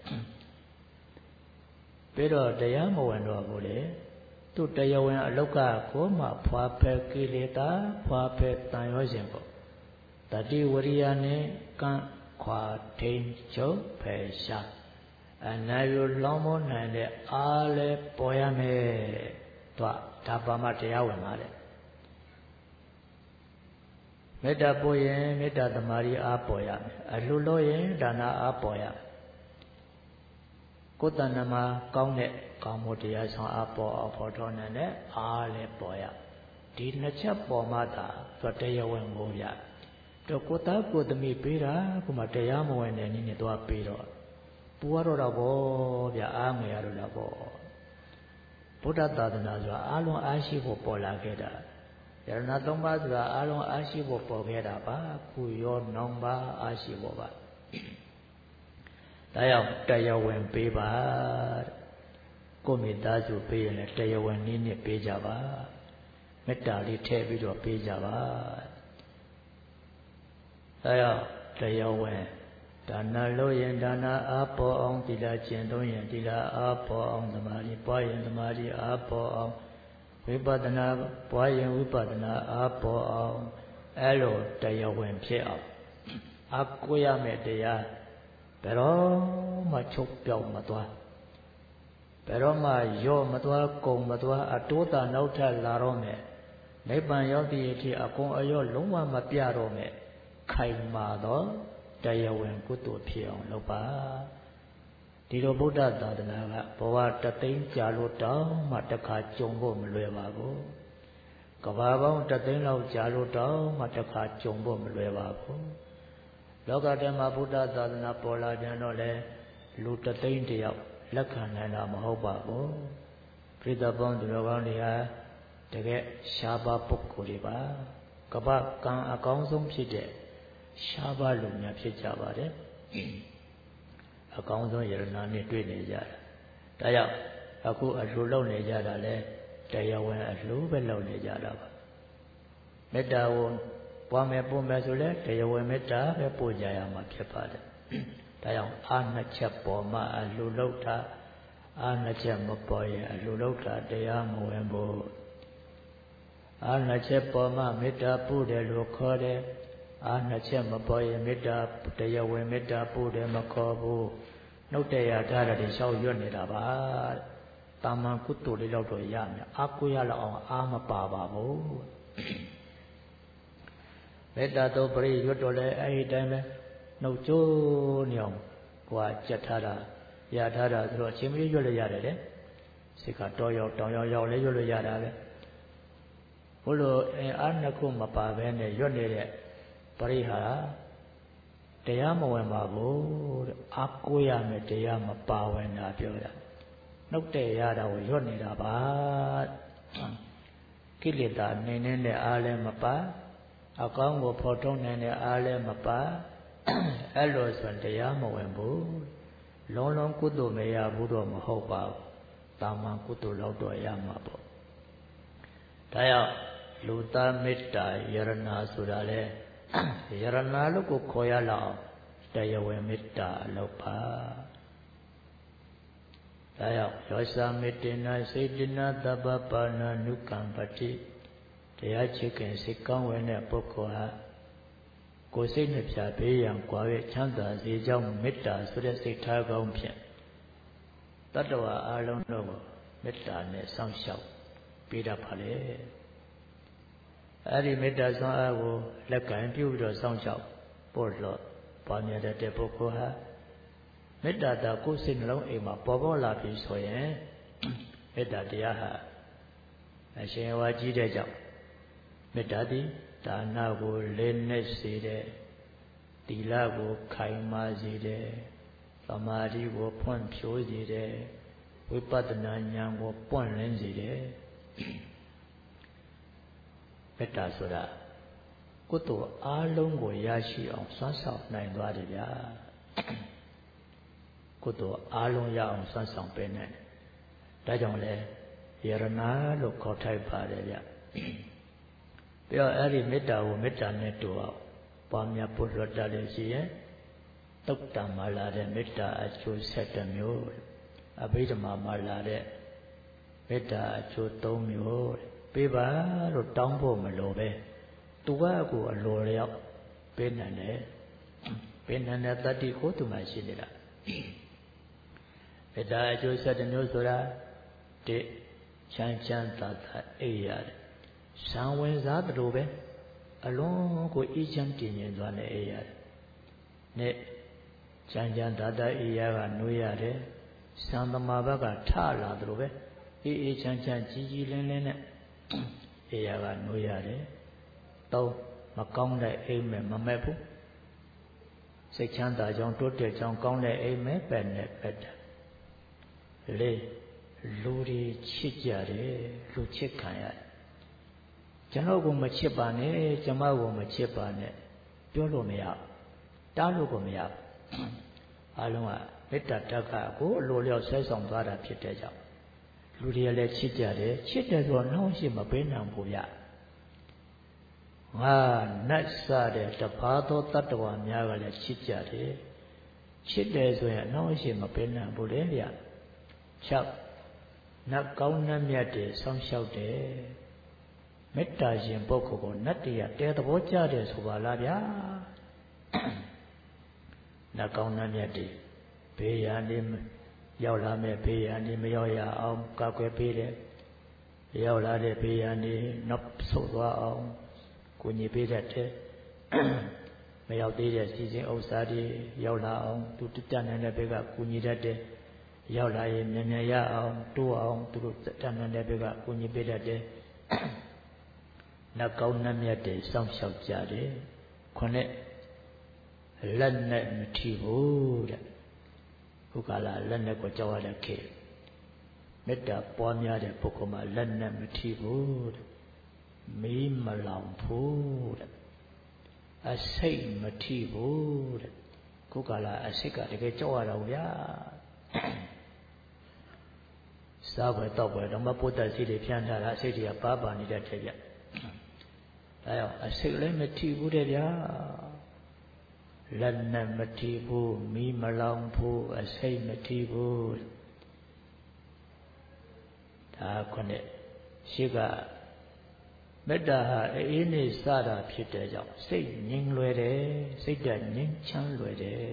ပြီးတော့တရားမဝင်တော့ဘူးလေသူတရားဝင်အလောက်ကကိုမှဖွားဖက်ကိလေသာဖွားဖက်တန်ရောစဉ်ကိုတတိဝရိယနဲ့ကံခွာထိန်ချုပ်ဖယ်ရှားအနာယုလောင်းမနိုင်တဲ့အားလဲပေါ်ရမယ်တော့ဒါပါမှတရားဝင်ပါလေမေတ္တာပို့ရင်မေတ္တာသမารီအားပေါ်ရမယ်အလှလို့ရင်ဒါနအားပေါ်ရမယ်ကိုယ်တဏ္ဍမှာကောင်းတဲ့ကောင်းမှုတရားဆောင်အားပေါ်အောင်ဖော်ထုတ်နိုင်တဲ့အားလဲပေါ်ရဒီနှစ်ချက်ပေါ်မှသာသူတရားဝင်ကိုရတော့ကိုသားကိုသမီးပေးတာကမှတရားမဝင်တဲ့နည်းနဲ့သွားပေးတော့ပူရတော့တော့ဗောဗျာအားငယ်ရတော့တော့ဗောဗုဒ္ဓသာသနာဆိုတာအားလုံးအားရှိဖို့ပေါ်လာခဲ့တာယရဏသုံးပါးဆိုတာအားလုံးအားရှိဖို့ပေါ်ခဲ့တာပါခုရောနောင်ပါအားရှိဖို့ပါဒါကြောင့်တရားဝင်ပေးပါကိုမိသားစုပေးရင်လည်းတရားဝင်နည်းနဲ့ပေးကြပါမေတ္တာလေးထည့်ပြီးတော့ပေးကြပါဒါကြောင့်တရားဝင်ဒါနလို့ရင်ဒါနအားပေါ်အောင်သီလကျင့်သုံးရင်သီလအားပေါ်အောင်သမာဓိပွားရင်သမာဓိအားပေါ်အောင်ဝိပဿနာပွားရင်ဝိပဿနာအားပေါ်အောင်အဲ့လိုတရားဝင်ဖြစ်အောင်အကိုရမယ်တရားဘယ်တော့မှချုပ်ပြောက်မသွားဘယ်တော့မှရော့မသွားကုန်မသွားအတိုးတာနောက်ထပ်လာတော့မယ်နိဗ္ဗာန်ရောက်သည့်အထိအကုန်အရော့လုံးဝမပြတော့မယ်ခိုင်မာတော့တရားဝင်ကုသိုလ်ဖြစ်အောင်လုပ်ပါဒီလိုဗုဒ္ဓသာသနာကဘဝတသိန်းကြာလို့တောင်းမှတစ်ခါကြုံဖို့မလွယ်ပါဘူးကဘာပေါင်းတသိန်းလောက်ကြာလို့တောင်းမှတစ်ခါကြုံဖို့မလွယ်ပါဘူးလောကထဲမှာဗုဒ္ဓသာသနာပေါ်လာကြတော့လေလူတသိန်းတယောက်လက်ခံနိုင်တာမဟုတ်ပါဘူးပြိဿပေါင်းသူတော်ကောင်းတွေဟာတကယ်ရှားပါပုဂ္ဂိုလ်တွေပါကဘာကံအကောင်းဆုံးဖြစ်တဲ့ရှားပါလူများဖြစ်ကြပါတယ်အကောင်းဆုံးယရဏနဲ့တွေ့နေကြတာဒါကြောင့်အခုအလှလုပ်နေကြတာလဲတရားဝင်အလှပဲလုပ်နေကြတာပါမေတ္တာကိုပွားမယ်ပို့မယ်ဆိုလဲတရားဝင်မေတ္တာပဲပို့ကြရမှာဖြစ်ပါတယ်ဒါကြောင့်အာနှစ်ချက်ပေါ်မှာအလှလုပ်တာအာနှစ်ချက်မပေါ်ရင်အလှလုပ်တာတရားမဝင်ဘူးအာနှစ်ချက်ပေါ်မှာမေတ္တာပို့တယ်လို့ခေါ်တယ်အာနှစ်ချက်မပေါ်ရင်မေတ္တာတရားဝင်မေတ္တာပို့တယ်မခေါ်ဘူးနှုတ်တရားထားတယ်ရှောက်ရွတ်နေတာပါတာမန်ကုသိုလ်လေးတော့တော့ရမယ်အာကိုရလောက်အောင်အာမပါပါဘူးမေတ္တာတော့ပရိရွတ်တော်လဲအဲ့ဒီတိုင်းပဲနှုတ်ကျိုးနေအောင်ကိုကကြက်ထားတာရထားတာဆိုတော့အချိန်မီရွတ်လို့ရတယ်လေစိတ်ကတော်ရောက်တောင်ရောက်ရောက်လဲရွတ်လို့ရတာပဲဘုလို့အားနှစ်ခုမပါဘဲနဲ့ရွတ်နေတဲ့ပရိဟာတရားမဝင်ပါဘူးတဲ့အာကိုရမယ်တရားမပါဝင်တာပြောတာနှုတ်တဲ့ရတာကိုရွတ်နေတာပါကိလေသာနေနေတဲ့အားလည်းမပါအကောင်းကိုဖော်ထုတ်နိုင်တဲ့အားလည်းမပါအဲ့လိုဆိုတရားမဝင်ဘူးလုံးလုံးကုသိုလ်မရဘူးတော့မဟုတ်ပါဘူးတာမန်ကုသိုလ်လောက်တော့ရမှာပေါ့ဒါကြောင့်လူသားမေတ္တာယရဏဆိုတာလေယရဏလို့ကိုခေါ်ရလောက်တရားဝင်မေတ္တာလောက်ပါဒါကြောင့်ယောသမေတ္တနာစေတနာသဗ္ဗပါဏာနုကံပတိတရားချစ်ခင်စိတ်ကောင်းဝင်တဲ့ပုဂ္ဂိုလ်ဟာကိုယ်စိတ်နှပြဘေးရန်ကွာရဲ့ချမ်းသာစေကြောင်းမေတ္တာဆိုတဲ့စိတ်ထားကောင်းဖြင့်တတ္တဝါအလုံးတို့ကိုမေတ္တာနဲ့စောင့်ရှောက်ပေးတတ်ပါလေအဲ့ဒီမေတ္တာဆွမ်းအားကိုလက်ကင်ပြုပြီးတော့စောင့်ရှောက်ပို့လို့ပွားများတဲ့ပုဂ္ဂိုလ်ဟာမေတ္တာတာကိုယ်စိတ်နှလုံးအိမ်မှာပေါ်ပေါ်လာပြီဆိုရင်မေတ္တာတရားဟာအရှင်ဝါကြီးတဲ့ကြောင့်မေတ္တာသည်ဒါနကိုလေးနက်စေတဲ့သီလကိုခိုင်မာစေတဲ့သမာဓိကိုဖွံ့ဖြိုးစေတဲ့ဝိပဿနာဉာဏ်ကိုပွင့်လင်းစေတဲ့မေတ္တာဆိုတာကုသိုလ်အားလုံးကိုရရှိအောင်စွမ်းဆောင်နိုင်သွားတယ်ဗျာကုသိုလ်အားလုံးရအောင်စွမ်းဆောင်ပေးနိုင်တယ်ဒါကြောင့်လဲယရဏလို့ခေါ်ထိုက်ပါတယ်ဗျပြီးတော့အဲ့ဒီမေတ္တာကိုမေတ္တာနဲ့တူအောင်ပွားများပုလွတ်တတ်လို့ရှိရင်တုတ်တံမှာလာတဲ့မေတ္တာအကျိုးဆက်တစ်မျိုးအဘိဓမ္မာမှာလာတဲ့မေတ္တာအကျိုးသုံးမျိုးပေးပါလို့တောင်းဖို့မလိုပဲသူကကိုအလိုလျောက်ပေးနိုင်တယ်ပေးနိုင်တဲ့တတ္တိကိုသူမှရှိနေတာမေတ္တာအကျိုးဆက်တစ်မျိုးဆိုတာတိချမ်းချမ်းသာသာအိပ်ရတယ်ဇံဝင်စားသလိုပဲအလုံးကိုအေးချမ်းတည်ငြိမ်သွားနေအိပ်ရတယ်နဲ့ချမ်းချမ်းသာသာအိပ်ရကနှွေးရတယ်ဇံသမာဘကထလာသလိုပဲအေးအေးချမ်းချမ်းကြီးကြီးလင်းလင်းနဲ့အိပ်ရကနှွေးရတယ်သုံးမကောင်းတဲ့အိမ်မဲ့မမက်ဘူးစိတ်ချမ်းသာကြောင်းတိုးတက်ကြောင်းကောင်းတဲ့အိမ်မဲ့ပဲ့နဲ့ပဲ့တယ်လေးလူတွေချစ်ကြတယ်လူချစ်ခံရတယ်ကျွန်တော်ကိုမချစ်ပါနဲ့ကျွန်မကိုမချစ်ပါနဲ့ပြောလို့မရတားလို့ကိုမရအားလုံးကမေတ္တာတက္ကကိုအလိုလျောက်ဆွဲဆောင်သွားတာဖြစ်တဲ့ကြောင့်လူတွေလည်းချစ်ကြတယ်ချစ်တယ်ဆိုတော့နှောင့်ရှက်မပေးနိုင်ဘူးဗျငါနတ်စတဲ့တပါးသောတတ္တဝါများကလည်းချစ်ကြတယ်ချစ်တယ်ဆိုရင်နှောင့်ရှက်မပေးနိုင်ဘူးလေဗျ၆နတ်ကောင်းနတ်မြတ်တွေဆောင်းလျှောက်တယ်မေတ္တာရှင်ပုဂ္ဂိုလ်ကိုနတ်တရားတဲသဘောကျတယ်ဆိုပါလားဗျာနတ်ကောင်းနတ်မြတ်တွေဘေးရန်တွေရောက်လာမဲ့ဘေးရန်တွေမရောက်ရအောင်ကာကွယ်ပေးတယ်ရောက်လာတဲ့ဘေးရန်တွေနောက်ဆုတ်သွားအောင်ကိုညီပေးတတ်တယ်မရောက်သေးတဲ့စီစဉ်ဥစ္စာတွေရောက်လာအောင်သူတတ်နိုင်တဲ့ဘက်ကကိုညီတတ်တယ်ရောက်လာရင်မြန်မြန်ရအောင်တိုးအောင်သူတို့တတ်နိုင်တဲ့ဘက်ကကိုညီပေးတတ်တယ်နတ်ကောင်းနတ်မြတ်တွေစောင့်ရှောက်ကြတယ်ခုနှစ်လက်နဲ့မထီဘူးတဲ့ခုကလာလက်နဲ့ကိုကြောက်ရတဲ့ခေမေတ္တာပွားများတဲ့ပုဂ္ဂိုလ်မှာလက်နဲ့မထီဘူးတဲ့မီးမလောင်ဘူးတဲ့အစိတ်မထီဘူးတဲ့ခုကလာအစိတ်ကတကယ်ကြောက်ရတော့ဗျာစားပွဲတောက်ပွဲတော့မပုဒ်တဲ့စိတ်တွေဖြန်းထားတာအစိတ်တွေကပါပါနေတဲ့တဲ့ဗျဒါကြောင့်အစိတ်လည်းမထီဘူးတဲ့ဗျာလက်နဲ့မထီဘူးမီးမလောင်ဘူးအစိတ်မထီဘူးဒါခုနဲ့ရှိကမေတ္တာဟာအေးနေစတာဖြစ်တဲ့ကြောင့်စိတ်ငြိမ်လွယ်တယ်စိတ်ဓာတ်ငြိမ်ချမ်းလွယ်တယ်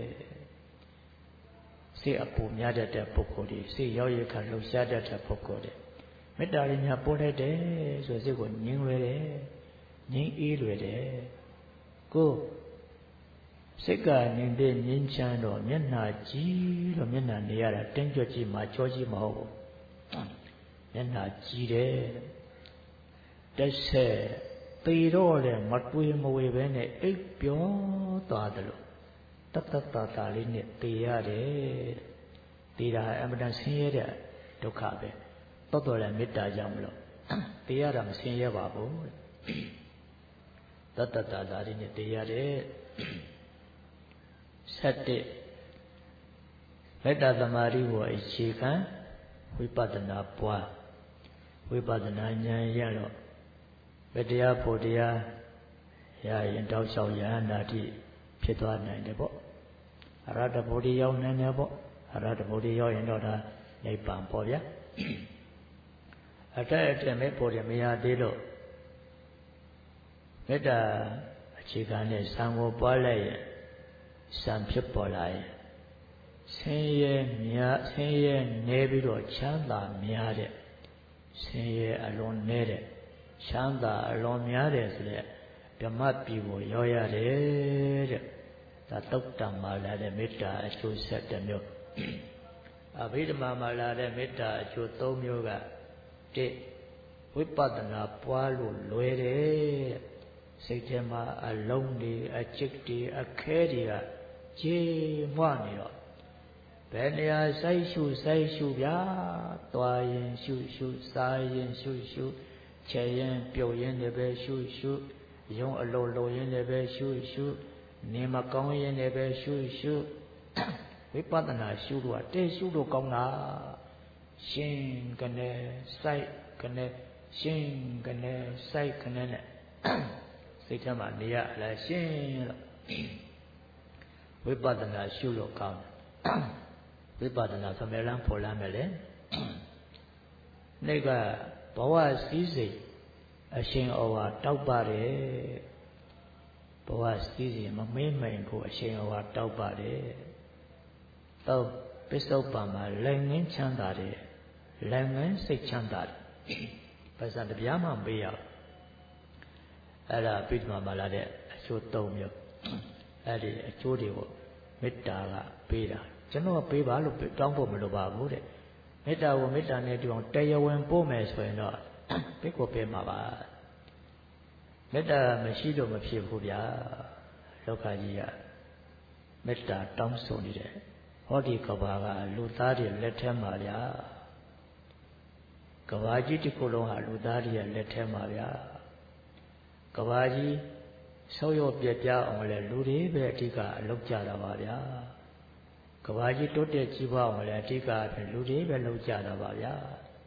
စိတ်အပူများတတ်တဲ့ပုဂ္ဂိုလ်တွေစိတ်ရောက်ရခလှုပ်ရှားတတ်တဲ့ပုဂ္ဂိုလ်တွေမေတ္တာရင်းများပေါ်တတ်တယ်ဆိုစိတ်ကိုငြိမ်လွယ်တယ်ငြိမ်အေးလွယ်တယ်ကိုစိတ်ကငြိမ်တဲ့ငြိမ်ချမ်းတော့မျက်နှာကြည့်တော့မျက်နှာနေရတာတင်းကြွကြည့်မှကြောကြည့်မဟုတ်ဘူးမျက်နှာကြည့်တယ်တက်ဆက်သေတော့လည်းမတွေးမဝေပဲနဲ့အိပ်ပျော်သွားတယ်လို့တတ်တတ်တာတာလေးနဲ့သေရတယ်သေတာအမှန်တန်ဆင်းရဲတဲ့ဒုက္ခပဲတော်တော်လည်းမေတ္တာကြောင့်မလို့သေရတာမဆင်းရဲပါဘူးတတ်တတ်တာတာလေးနဲ့သေရတယ်ဆက်တဲ့မေတ္တာသမာဓိကိုအခြေခံဝိပဿနာပွားဝိပဿနာဉာဏ်ရတော့ဘယ်တရားဖို့တရားရရင်တောက်လျှောက်ယဟန္တာတိဖြစ်သွားနိုင်တယ်ပေါ့အရဟတဗုဒ္ဓရောက်နိုင်တယ်ပေါ့အရဟတဗုဒ္ဓရောက်ရင်တော့ဒါနိဗ္ဗာန်ပေါ့ဗျာအတက်အတက်မဲ့ပေါ်တယ်မရသေးလို့မေတ္တာအခြေခံနဲ့ဇံကိုပွားလိုက်ရင်ဇံဖြစ်ပေါ်လာရင်ဆင်းရဲများဆင်းရဲနေပြီးတော့ချမ်းသာများတဲ့ဆင်းရဲအလွန်နေတဲ့ချမ်းသာအလွန်များတယ်ဆိုတဲ့ဓမ္မပြည်ကိုရောက်ရတယ်တဲ့ဒါတုတ်တံမှာလာတဲ့မေတ္တာအကျိုးဆက်တစ်မျိုးအဘိဓမ္မာမှာလာတဲ့မေတ္တာအကျိုးသုံးမျိုးကတိဝိပဿနာပွားလို့လွယ်တယ်စိတ်ထဲမှာအလုံးတွေအจิตတွေအခဲတွေကကြေမွနေတော့ဘယ်နေရာစိုက်ရှုစိုက်ရှုဗျာသွားရင်ရှုရှုစားရင်ရှုရှုချဲရင်ပြုတ်ရင်လည်းပဲရှုရှုရုံအလုံးလုံးရင်လည်းပဲရှုရှုနေမကောင်းရင်လည်းပဲရှုရှုဝိပဿနာရှုလို့တဲရှုလို့ကောင်းတာရှင်ကနေစိုက်ကနေရှင်ကနေစိုက်ကနေနဲ့စိတ်ထဲမှာနေရလဲရှင်းလို့ဝိပဿနာရှုလို့ကောင်းဝိပဿနာသမယ်လန်းဖော်လန်းမယ်လေနေ့ကဘဝစည်းစိမ်အရှင်ဩဝါတောက်ပါတယ်ဘဝစည်းစိမ်မမေးမိန်ကိုအရှင်ဩဝါတောက်ပါတယ်တော့ပစ္စုပန်မှာလည်းငင်းချမ်းသာတယ်လည်းငင်းစိတ်ချမ်းသာတယ်ဘာသာတရားမှမပေးရဘူးအဲ့ဒါပိဋကမှာလာတဲ့အကျိုးသုံးမျိုးအဲ့ဒီအကျိုးတွေကိုမေတ္တာကပေးတာကျွန်တော်ပေးပါလို့တောင်းဖို့မလိုပါဘူးတဲ့မေတ္တာကိုမေတ္တာနဲ့တူအောင်တရားဝင်ပို့မယ်ဆိုရင်တော့ပိတ်ကိုပေးမှာပါမေတ္တာမရှိလို့မဖြစ်ဘူးဗျာလောကကြီးကမေတ္တာတောင်းဆိုနေတယ်ဟောဒီကဘာကလူသားတွေလက်ထဲမှာဗျာကဘာကြီးတစ်ခုလုံးဟာလူသားတွေလက်ထဲမှာဗျာကဘာကြီးဆောက်ရပြပြအောင်လဲလူတွေပဲအဓိကအလုပ်ကြတာပါဗျာကဘာကြီးတိုးတက်ကြီးပွားအောင်လဲအဓိကအဖြစ်လူတွေပဲလုပ်ကြတာပါဗျာ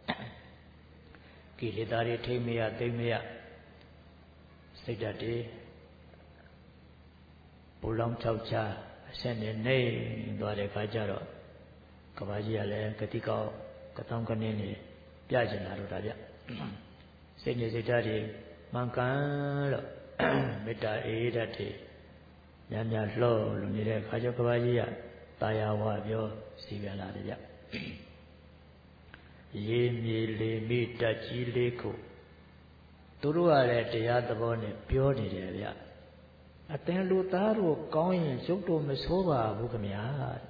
ကိလေသာတွေထိမ့်မရသိမ့်မရစိတ်ဓာတ်တွေဘူလောင်ချောက်ချအဆက်နဲ့နေသွားတဲ့ခါကျတော့ကဘာကြီးကလည်းဂတိကောက်ကတောင်းကနေနေပြကျင်လာတော့တာဗျစိတ်နေစိတ်ဓာတ်တွေမှန်ကန်လို့မေတ္တာအေးဓာတ်တွေညံ့ညံ့လှော့လို့နေတဲ့ခါကျကဘာကြီးကတာယာဝပြောစီပြန်လာတယ်ဗျရေမြေလေမိတက်ကြီးလေးကိုသူတို့ကလည်းတရားသဘောနဲ့ပြောနေတယ်ဗျအသင်လူသားတို့ကောင်းရင်ရုပ်တို့မဆိုးပါဘူးခမညာ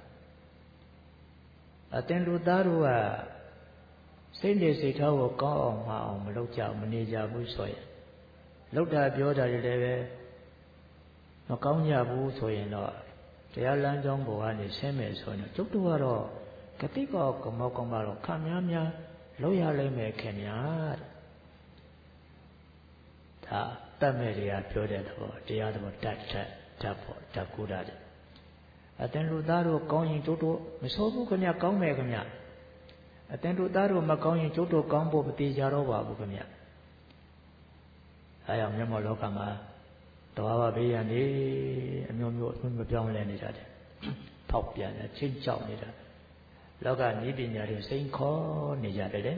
အသင်လူသားတို့ကစိတ်နေစိတ်ထားကိုကောင်းအောင်မအောင်မလုပ်ကြမနေကြဘူးဆိုရင်လောက်တာပြောတာတွေလည်းပဲမကောင်းကြဘူးဆိုရင်တော့တရားလမ်းကြောင်းပေါ်ကနေဆင်းမယ်ဆိုရင်ကျုပ်တို့ကတော့ဂတိကောကမောကောမတော့ခံများများလောက်ရလိမ့်မယ်ခင်ဗျာဒါတတ်မဲ့တွေကပြောတဲ့သဘောတရားသဘောတတ်တတ်တတ်ဖို့တတ်ကူတာတဲ့အသင်လူသားတို့ကောင်းရင်ကျုပ်တို့မဆိုးဘူးခင်ဗျကောင်းမယ်ခင်ဗျအသင်လူသားတို့မကောင်းရင်ကျုပ်တို့ကောင်းဖို့မသေးကြတော့ပါဘူးခင်ဗျအဲကြောင့်မျက်မှောက်လောကမှာတဘာဝဘေးရန်နေအမျိုးမျိုးအမပြောင်းလဲနေကြတယ်ဖောက်ပြန်နေချင်းချောက်နေတာလောကနည်းပညာတွေစိန်ခေါ်နေကြတယ်လေ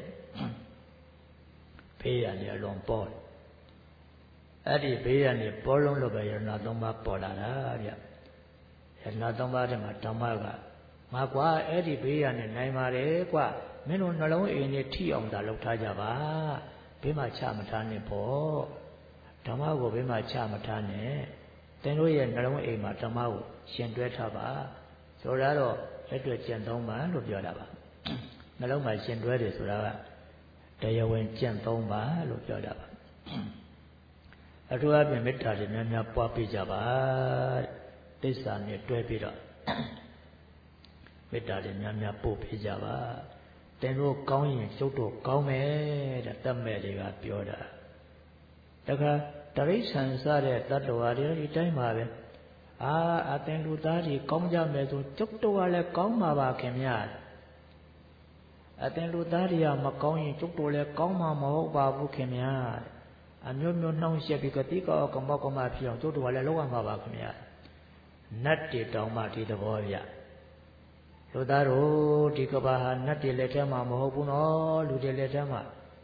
ဘေးရန်တွေအလွန်ပေါ်အဲ့ဒီဘေးရန်တွေပေါ်လုံးလို့ပဲရဏသုံးပါးပေါ်လာတာဗျရဏသုံးပါးထဲမှာဓမ္မကငါကွာအဲ့ဒီဘေးရန်နဲ့နိုင်ပါတယ်ကွာမင်းတို့နှလုံးအိမ်နဲ့ထိအောင်သာလုပ်ထားကြပါဘေးမှာချမထားနဲ့ပေါ့ဓမ္မကိုဘေးမှာချမထားနဲ့သင်တို့ရဲ့နှလုံးအိမ်မှာဓမ္မကိုရှင်တွဲထားပါဆိုတော့လက်တွေ့ကျင့်သုံးပါလို့ပြောတာပါနှလုံးမှာရှင်တွဲတယ်ဆိုတာကတရားဝင်ကျင့်သုံးပါလို့ပြောတာပါအထူးအဖြင့်မေတ္တာတွေများများပွားပေးကြပါသစ္စာနဲ့တွဲပြီးတော့မေတ္တာတွေများများပို့ပေးကြပါသင်တို့ကောင်းရင်ကျုပ်တို့ကောင်းမယ်တဲ့တတ်မဲ့တွေကပြောတာတခါတရိษံစတဲ့တတ္တဝါတွေဒီတိုင်းပါပဲအာအသင်လူသားတွေကောင်းကြမယ်ဆိုကျုပ်တို့ကလည်းကောင်းမှာပါခင်ဗျာအသင်လူသားတွေကမကောင်းရင်ကျုပ်တို့လည်းကောင်းမှာမဟုတ်ပါဘူးခင်ဗျာအမျိုးမျိုးနှောင့်ယှက်ပြီးကတိကောကမောကမဖြစ်အောင်ကျုပ်တို့ကလည်းလုပ်ရမှာပါခင်ဗျာနတ်တွေတောင်မှဒီသဘောဗျလူသားတို့ဒီကဘာဟာနတ်တွေလက်ထဲမှာမဟုတ်ဘူးနော်လူတွေလက်ထဲမှာ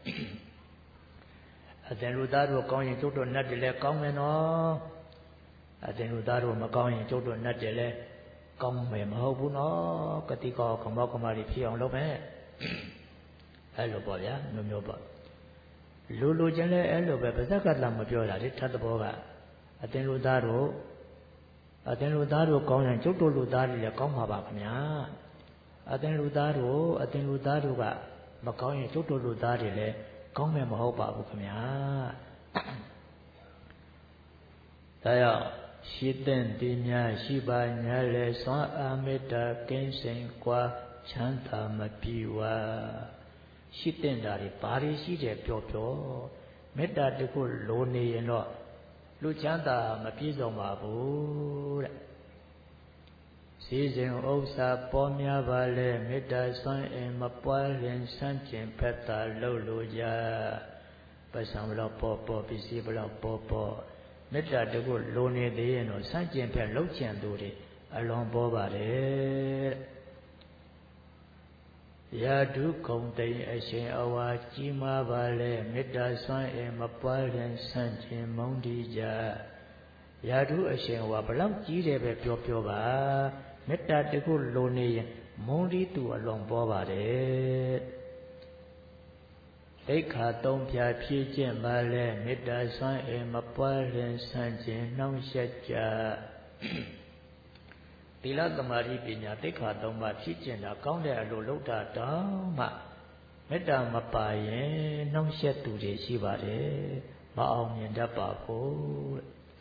အသင်လူသားတို့ကောင်းရင်ကျုပ်တို့နတ်တွေလည်းကောင်းမယ်နော်အသင်လူသားတို့မကောင်းရင်ကျုပ်တို့နတ်တွေလည်းကောင်းမယ်မဟုတ်ဘူးနော်ကတိကောကမောကမတွေဖြစ်အောင်လုပ်မယ်အဲ့လိုပေါ့ဗျာမျိုးမျိုးပေါ့လူလူချင်းလည်းအဲ့လိုပဲပါဇက်ကတမပြောတာလေထပ်သဘောကအသင်လူသားတို့အသင်လူသားတို့ကောင်းရင်ကျုပ်တို့လူသားတွေလည်းကောင်းမှာပါခင်ဗျာအသင်လူသားတို့အသင်လူသားတို့ကမကောင်းရင်ကျုပ်တို့လူသားတွေလည်းကောင်းမယ်မဟုတ်ပါဘူးခင်ဗျာဒါကြောင့်ရှိတဲ့တင်များရှိပါညာလေစွမ်းအာမေတ္တာကင်းစင်กว่าချမ်းသာမပြေဝရှိတဲ့ဓာတ်တွေဘာတွေရှိတယ်ပြောပြောမေတ္တာတခုလိုနေရင်တော့လူချမ်းသာမပြည့်စုံပါဘူးတဲ့စည်းစိမ်ဥစ္စာပေါ်များပါလေမေတ္တာစွမ်းအင်မပွားရင်စမ်းကျင်ဖက်တာလှုပ်လို့ကြပတ်စံဘလောက်ပေါ်ပေါ်ပစ္စည်းဘလောက်ပေါ်ပေါ်မေတ္တာတကုလိုနေသေးရင်တော့စန့်ကျင်ဖက်လှုပ်ချင်သူတွေအလွန်ပေါ်ပါတယ်ရာဓုခုံတိန်အရှင်အဝါကြီးမားပါလေမေတ္တာစွမ်းအင်မပွားလျင်ဆန့်ကျင်မုန်းတီးကြရာဓုအရှင်အဝါဘလောက်ကြီးတယ်ပဲပြောပြောပါမေတ္တာတကုလိုနေရင်မုန်းတီးသူအလွန်ပေါ်ပါတယ်ဒိဋ္ဌာသုံးဖြာဖြည့်ကျင့်ပါလေမေတ္တာစွမ်းအင်မပွားလျင်ဆန့်ကျင်နှောင့်ယှက်ကြသီလသမာဓိပညာဒိဋ္ဌာသုံးပါးဖြည့်ကျင့်တာကောင်းတဲ့အလိုလုပ်တာတောင်းမှမေတ္တာမပါရင်နှောင့်ယှက်သူတွေရှိပါတယ်မအောင်မြင်တတ်ပါဘူး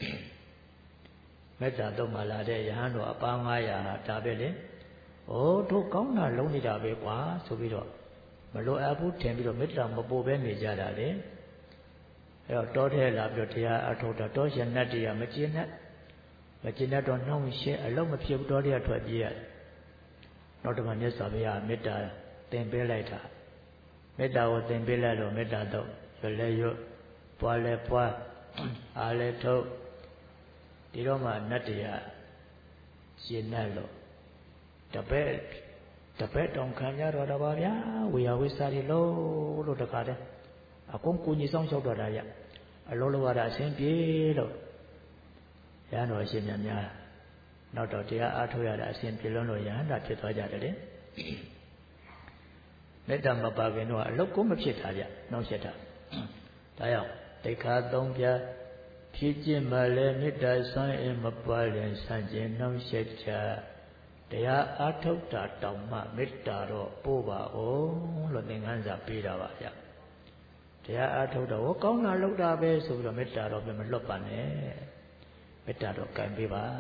မေတ္တာသုံးပါးလာတဲ့ယဟန်တော်အပါးငါးရာဟာဒါပဲလေဩတို့ကောင်းတာလုံးနေတာပဲကွာဆိုပြီးတော့မလိုအပ်ဘူးထင်ပြီးတော့မေတ္တာမပို့ပဲနေကြတာလေအဲတော့တောထဲလာပြီးတော့တရားအထုတ်တာတောရှင်နတ်တရားမကျင်နဲ့မကျင်တတ်တော့နှောင့်ယှက်အလုံးမဖြစ်ဘူးတောထဲထွက်ပြေးရတယ်နောက်တစ်ခါမြတ်စွာဘုရားမေတ္တာသင်ပေးလိုက်တာမေတ္တာကိုသင်ပေးလိုက်တော့မေတ္တာတော့ရွလဲရွပွားလဲပွားအားလဲထုတ်ဒီတော့မှနတ်တရားရှင်းနဲ့လို့တပည့်တပည့်တောင်ခံကြတော့တာပါဗျာဝေယဝိစာတွေလို့လို့တခါတည်းအကုန်ကိုကြီးဆောင်လျှောက်တော့တာရအလုံးလုံးရတာအရှင်းပြေလို့ရဟန်းတော်ရှင်မြတ်များနောက်တော့တရားအားထုတ်ရတာအရှင်းပြေလုံးလို့ရဟန္တာဖြစ်သွားကြတယ်လေမေတ္တာမပါခင်တော့အလုတ်ကိုမဖြစ်တာဗျနှောင့်ယှက်တာဒါကြောင့်ဒိဋ္ဌာသုံးပြဖြည့်ကျင့်မှလည်းမေတ္တာစွမ်းအင်မပွားလျင်ဆန့်ကျင်နှောင့်ယှက်ကြတရားအားထုတ်တာတောင်မှမေတ္တာတော့ပို့ပါအောင်လို့သင်္ကန်းစာပေးတာပါဗျတရားအားထုတ်တော့ဟောကောင်းတာလုပ်တာပဲဆိုပြီးတော့မေတ္တာတော့ပြန်မလွတ်ပါနဲ့မေတ္တာတော့ကံပေးပါ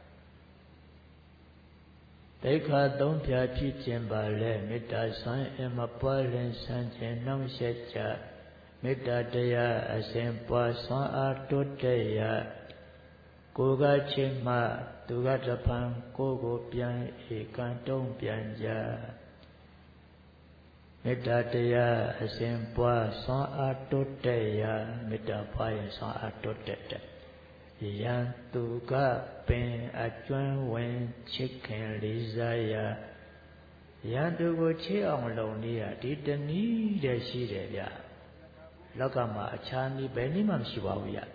ဒိဋ္ဌာသုံးဖြာဖြည့်ကျင့်ပါလေမေတ္တာစွမ်းအင်မပွားလင်ဆန့်ကျင်နှောင့်ယှက်ကြမေတ္တာတရားအစဉ်ပွားစွမ်းအားတိုးတက်ရကိုယ်ကချင်းမှသူကတဖန်ကိုယ်ကိုပြန်ဧကံတုံးပြန်ကြမေတ္တာတရားအစဉ်ပွားစွမ်းအားတိုးတက်ရမေတ္တာပွားရင်စွမ်းအားတိုးတက်တယ်ယံသူကပင်အကျွမ်းဝင်ချစ်ခင်လေးစားရယံသူကိုချစ်အောင်လုပ်နေရဒီတနည်းတည်းရှိတယ်ဗျလောကမှာအခြားနည်းဘယ်နည်းမှမရှိပါဘူးဗျ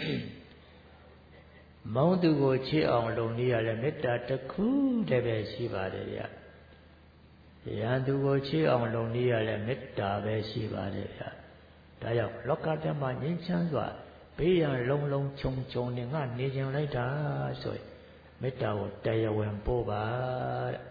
မောင်းသူကိုချစ်အောင်လုပ်နေရလဲမေတ္တာတစ်ခုတည်းပဲရှိပါတယ်ဗျယံသူကိုချစ်အောင်လုပ်နေရလဲမေတ္တာပဲရှိပါတယ်ဗျဒါကြောင့်လောကဓမ္မငြိမ်းချမ်းစွာဘေးရန်လုံးလုံးခြုံခြုံနဲ့ငါနေကြလိုက်တာဆိုရင်မေတ္တာကိုတရားဝင်ပို့ပါတဲ့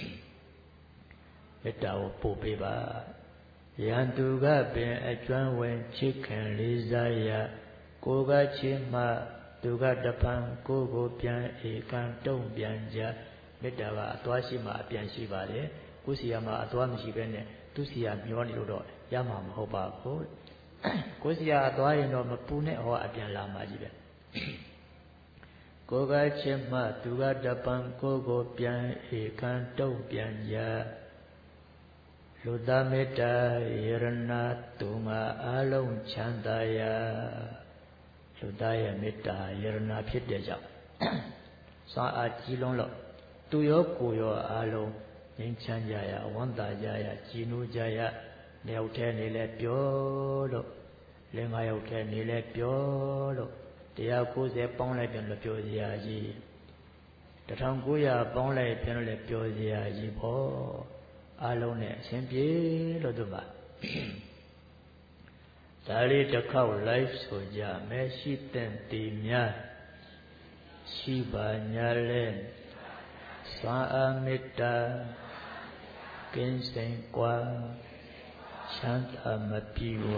မေတ္တာကိုပို့ပေးပါယံသူကပင်အကျွမ်းဝင်ချစ်ခင်လေးစားရကိုယ်ကချစ်မှသူကတပံကိုယ်ကိုပြန်ဧကံတုံ့ပြန်ကြမေတ္တာကအသွားရှိမှအပြန်ရှိပါတယ်ကိုယ်စီရမှာအသွားမရှိပဲနဲ့သူစီရမျောနေလို့တော့ရမှာမဟုတ်ပါဘူးကိုယ်စီရအသွားရင်တော့မပူနဲ့ဟောအပြန်လာမှာကြီးပဲကိုယ်ကချစ်မှသူကတပံကိုယ်ကိုပြန်ဧကံတုံ့ပြန်ကြလူသားမေတ္တာယရဏသူငါအလုံးချမ်းသာရာလူသားရဲ့မေတ္တာယရဏဖြစ်တဲ့ကြောင့်စွမ်းအားကြီးလုံးလို့သူရောကိုယ်ရောအလုံးငြိမ်းချမ်းကြရဝမ်းသာကြရကြည်နူးကြရနှစ်ယောက်တည်းနေလဲပြောလို့လေးငါးယောက်တည်းနေလဲပြောလို့တရားကိုးဆယ်ပေါင်းလိုက်ပြန်လို့ပြောစရာကြီးတထောင်ကိုးရာပေါင်းလိုက်ပြန်လို့လည်းပြောစရာကြီးပေါ့အလုံးနဲ့အရှင်ပြေလို့သူမှာဒါလေးတစ်ခေါက် live ဆိုကြမယ်ရှိတဲ့တည်များရှိပါညာလဲစွာအမေတ္တာကင်းစင်ကွာချမ်းသာမပြေဝ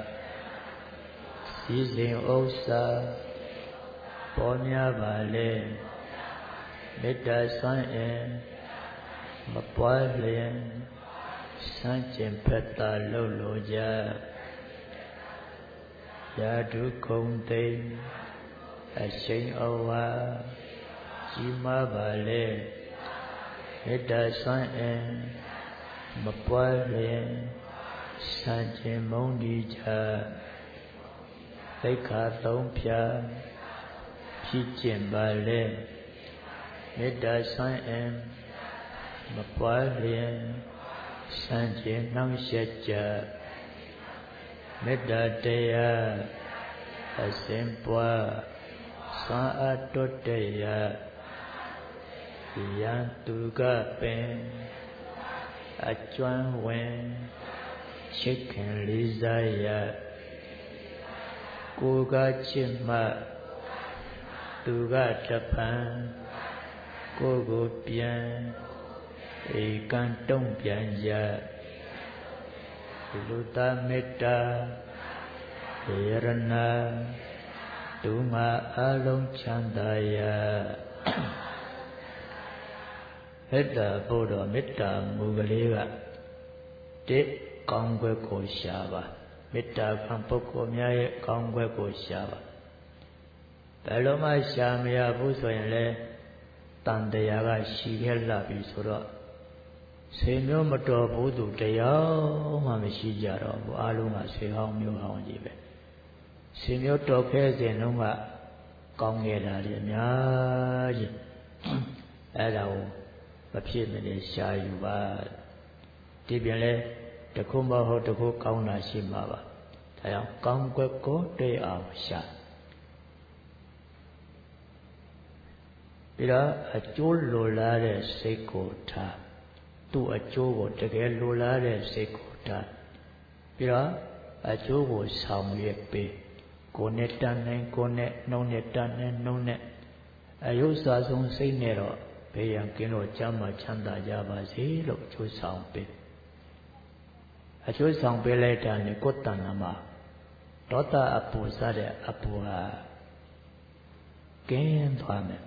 စည်းစိမ်ဥစ္စာပေါ်များပါလေမေတ္တာစွမ်းအင်မပွားလျင်စမ်းကျင်ဖက်တာလို့လို့ကြရာဓုခုံသိမ့်အရှိန်အဝါကြီးမားပါလေမေတ္တာစွမ်းအင်မပွားလျင်စမ်းကျင်မုန်းဒီကြသိက္ခာသုံးဖြာဖြစ်ကျင့်ပါလေမေတ္တာစွမ်းအင်မပွားလျင်စံကျင်နှောင့်ယှက်ကြမေတ္တာတရားအစဉ်ပွားစွမ်းအားတိုးတက်ရယံသူကပင်အကျွမ်းဝင်ချစ်ခင်လေးစားရကိုယ်ကချစ်မှသူကတဖန်ကိုယ်ကိုပြန်ဧကံတုံ့ပြန်ရလူသားမေတ္တာယရဏဒုမာအလုံးချမ်းသာရမေတ္တာဘုရားမေတ္တာမူကလေးကတိကောင်းခွက်ကိုရှာပါမေတ္တာခံပုဂ္ဂိုလ်များရဲ့ကောင်းခွက်ကိုရှာပါဘယ်လိုမှရှာမရဘူးဆိုရင်လေတန်တရားကရှိခဲ့လာပြီဆိုတော့ဆေမျိုးမတော်ဘူးသူတရားမှမရှိကြတော့ဘူးအလုံးကဆေဟောင်းမျိုးဟောင်းကြီးပဲဆေမျိုးတော်ခဲစဉ်တုန်းကကောင်းခဲ့တာလေအများကြီးအဲ့ဒါကိုမဖြစ်မနေရှာယူပါဒီပြင်လဲတခုမဟုတ်တခုကောင်းတာရှိမှာပါဒါကြောင့်ကောင်းကွက်ကိုတွေ့အောင်ရှာပြီးတော့အကျိုးလိုလားတဲ့စိတ်ကိုထားသူ့အကျိုးကိုတကယ်လိုလားတဲ့စိတ်ကိုထားပြီးတော့အကျိုးကိုဆောင်ရွက်ပေးကိုယ်နဲ့တန်နိုင်ကိုယ်နဲ့နှုံးနဲ့တန်နိုင်နှုံးနဲ့အယုစ္စာဆုံးစိတ်နဲ့တော့ဘေးရန်ကင်းလို့ကျမ်းမာချမ်းသာကြပါစေလို့အကျိုးဆောင်ပေးအကျိုးဆောင်ပေးလိုက်တာနဲ့ကိုယ်တဏ္ဍာမှာဒေါသအပူစားတဲ့အပူဟာကင်းသွားမယ်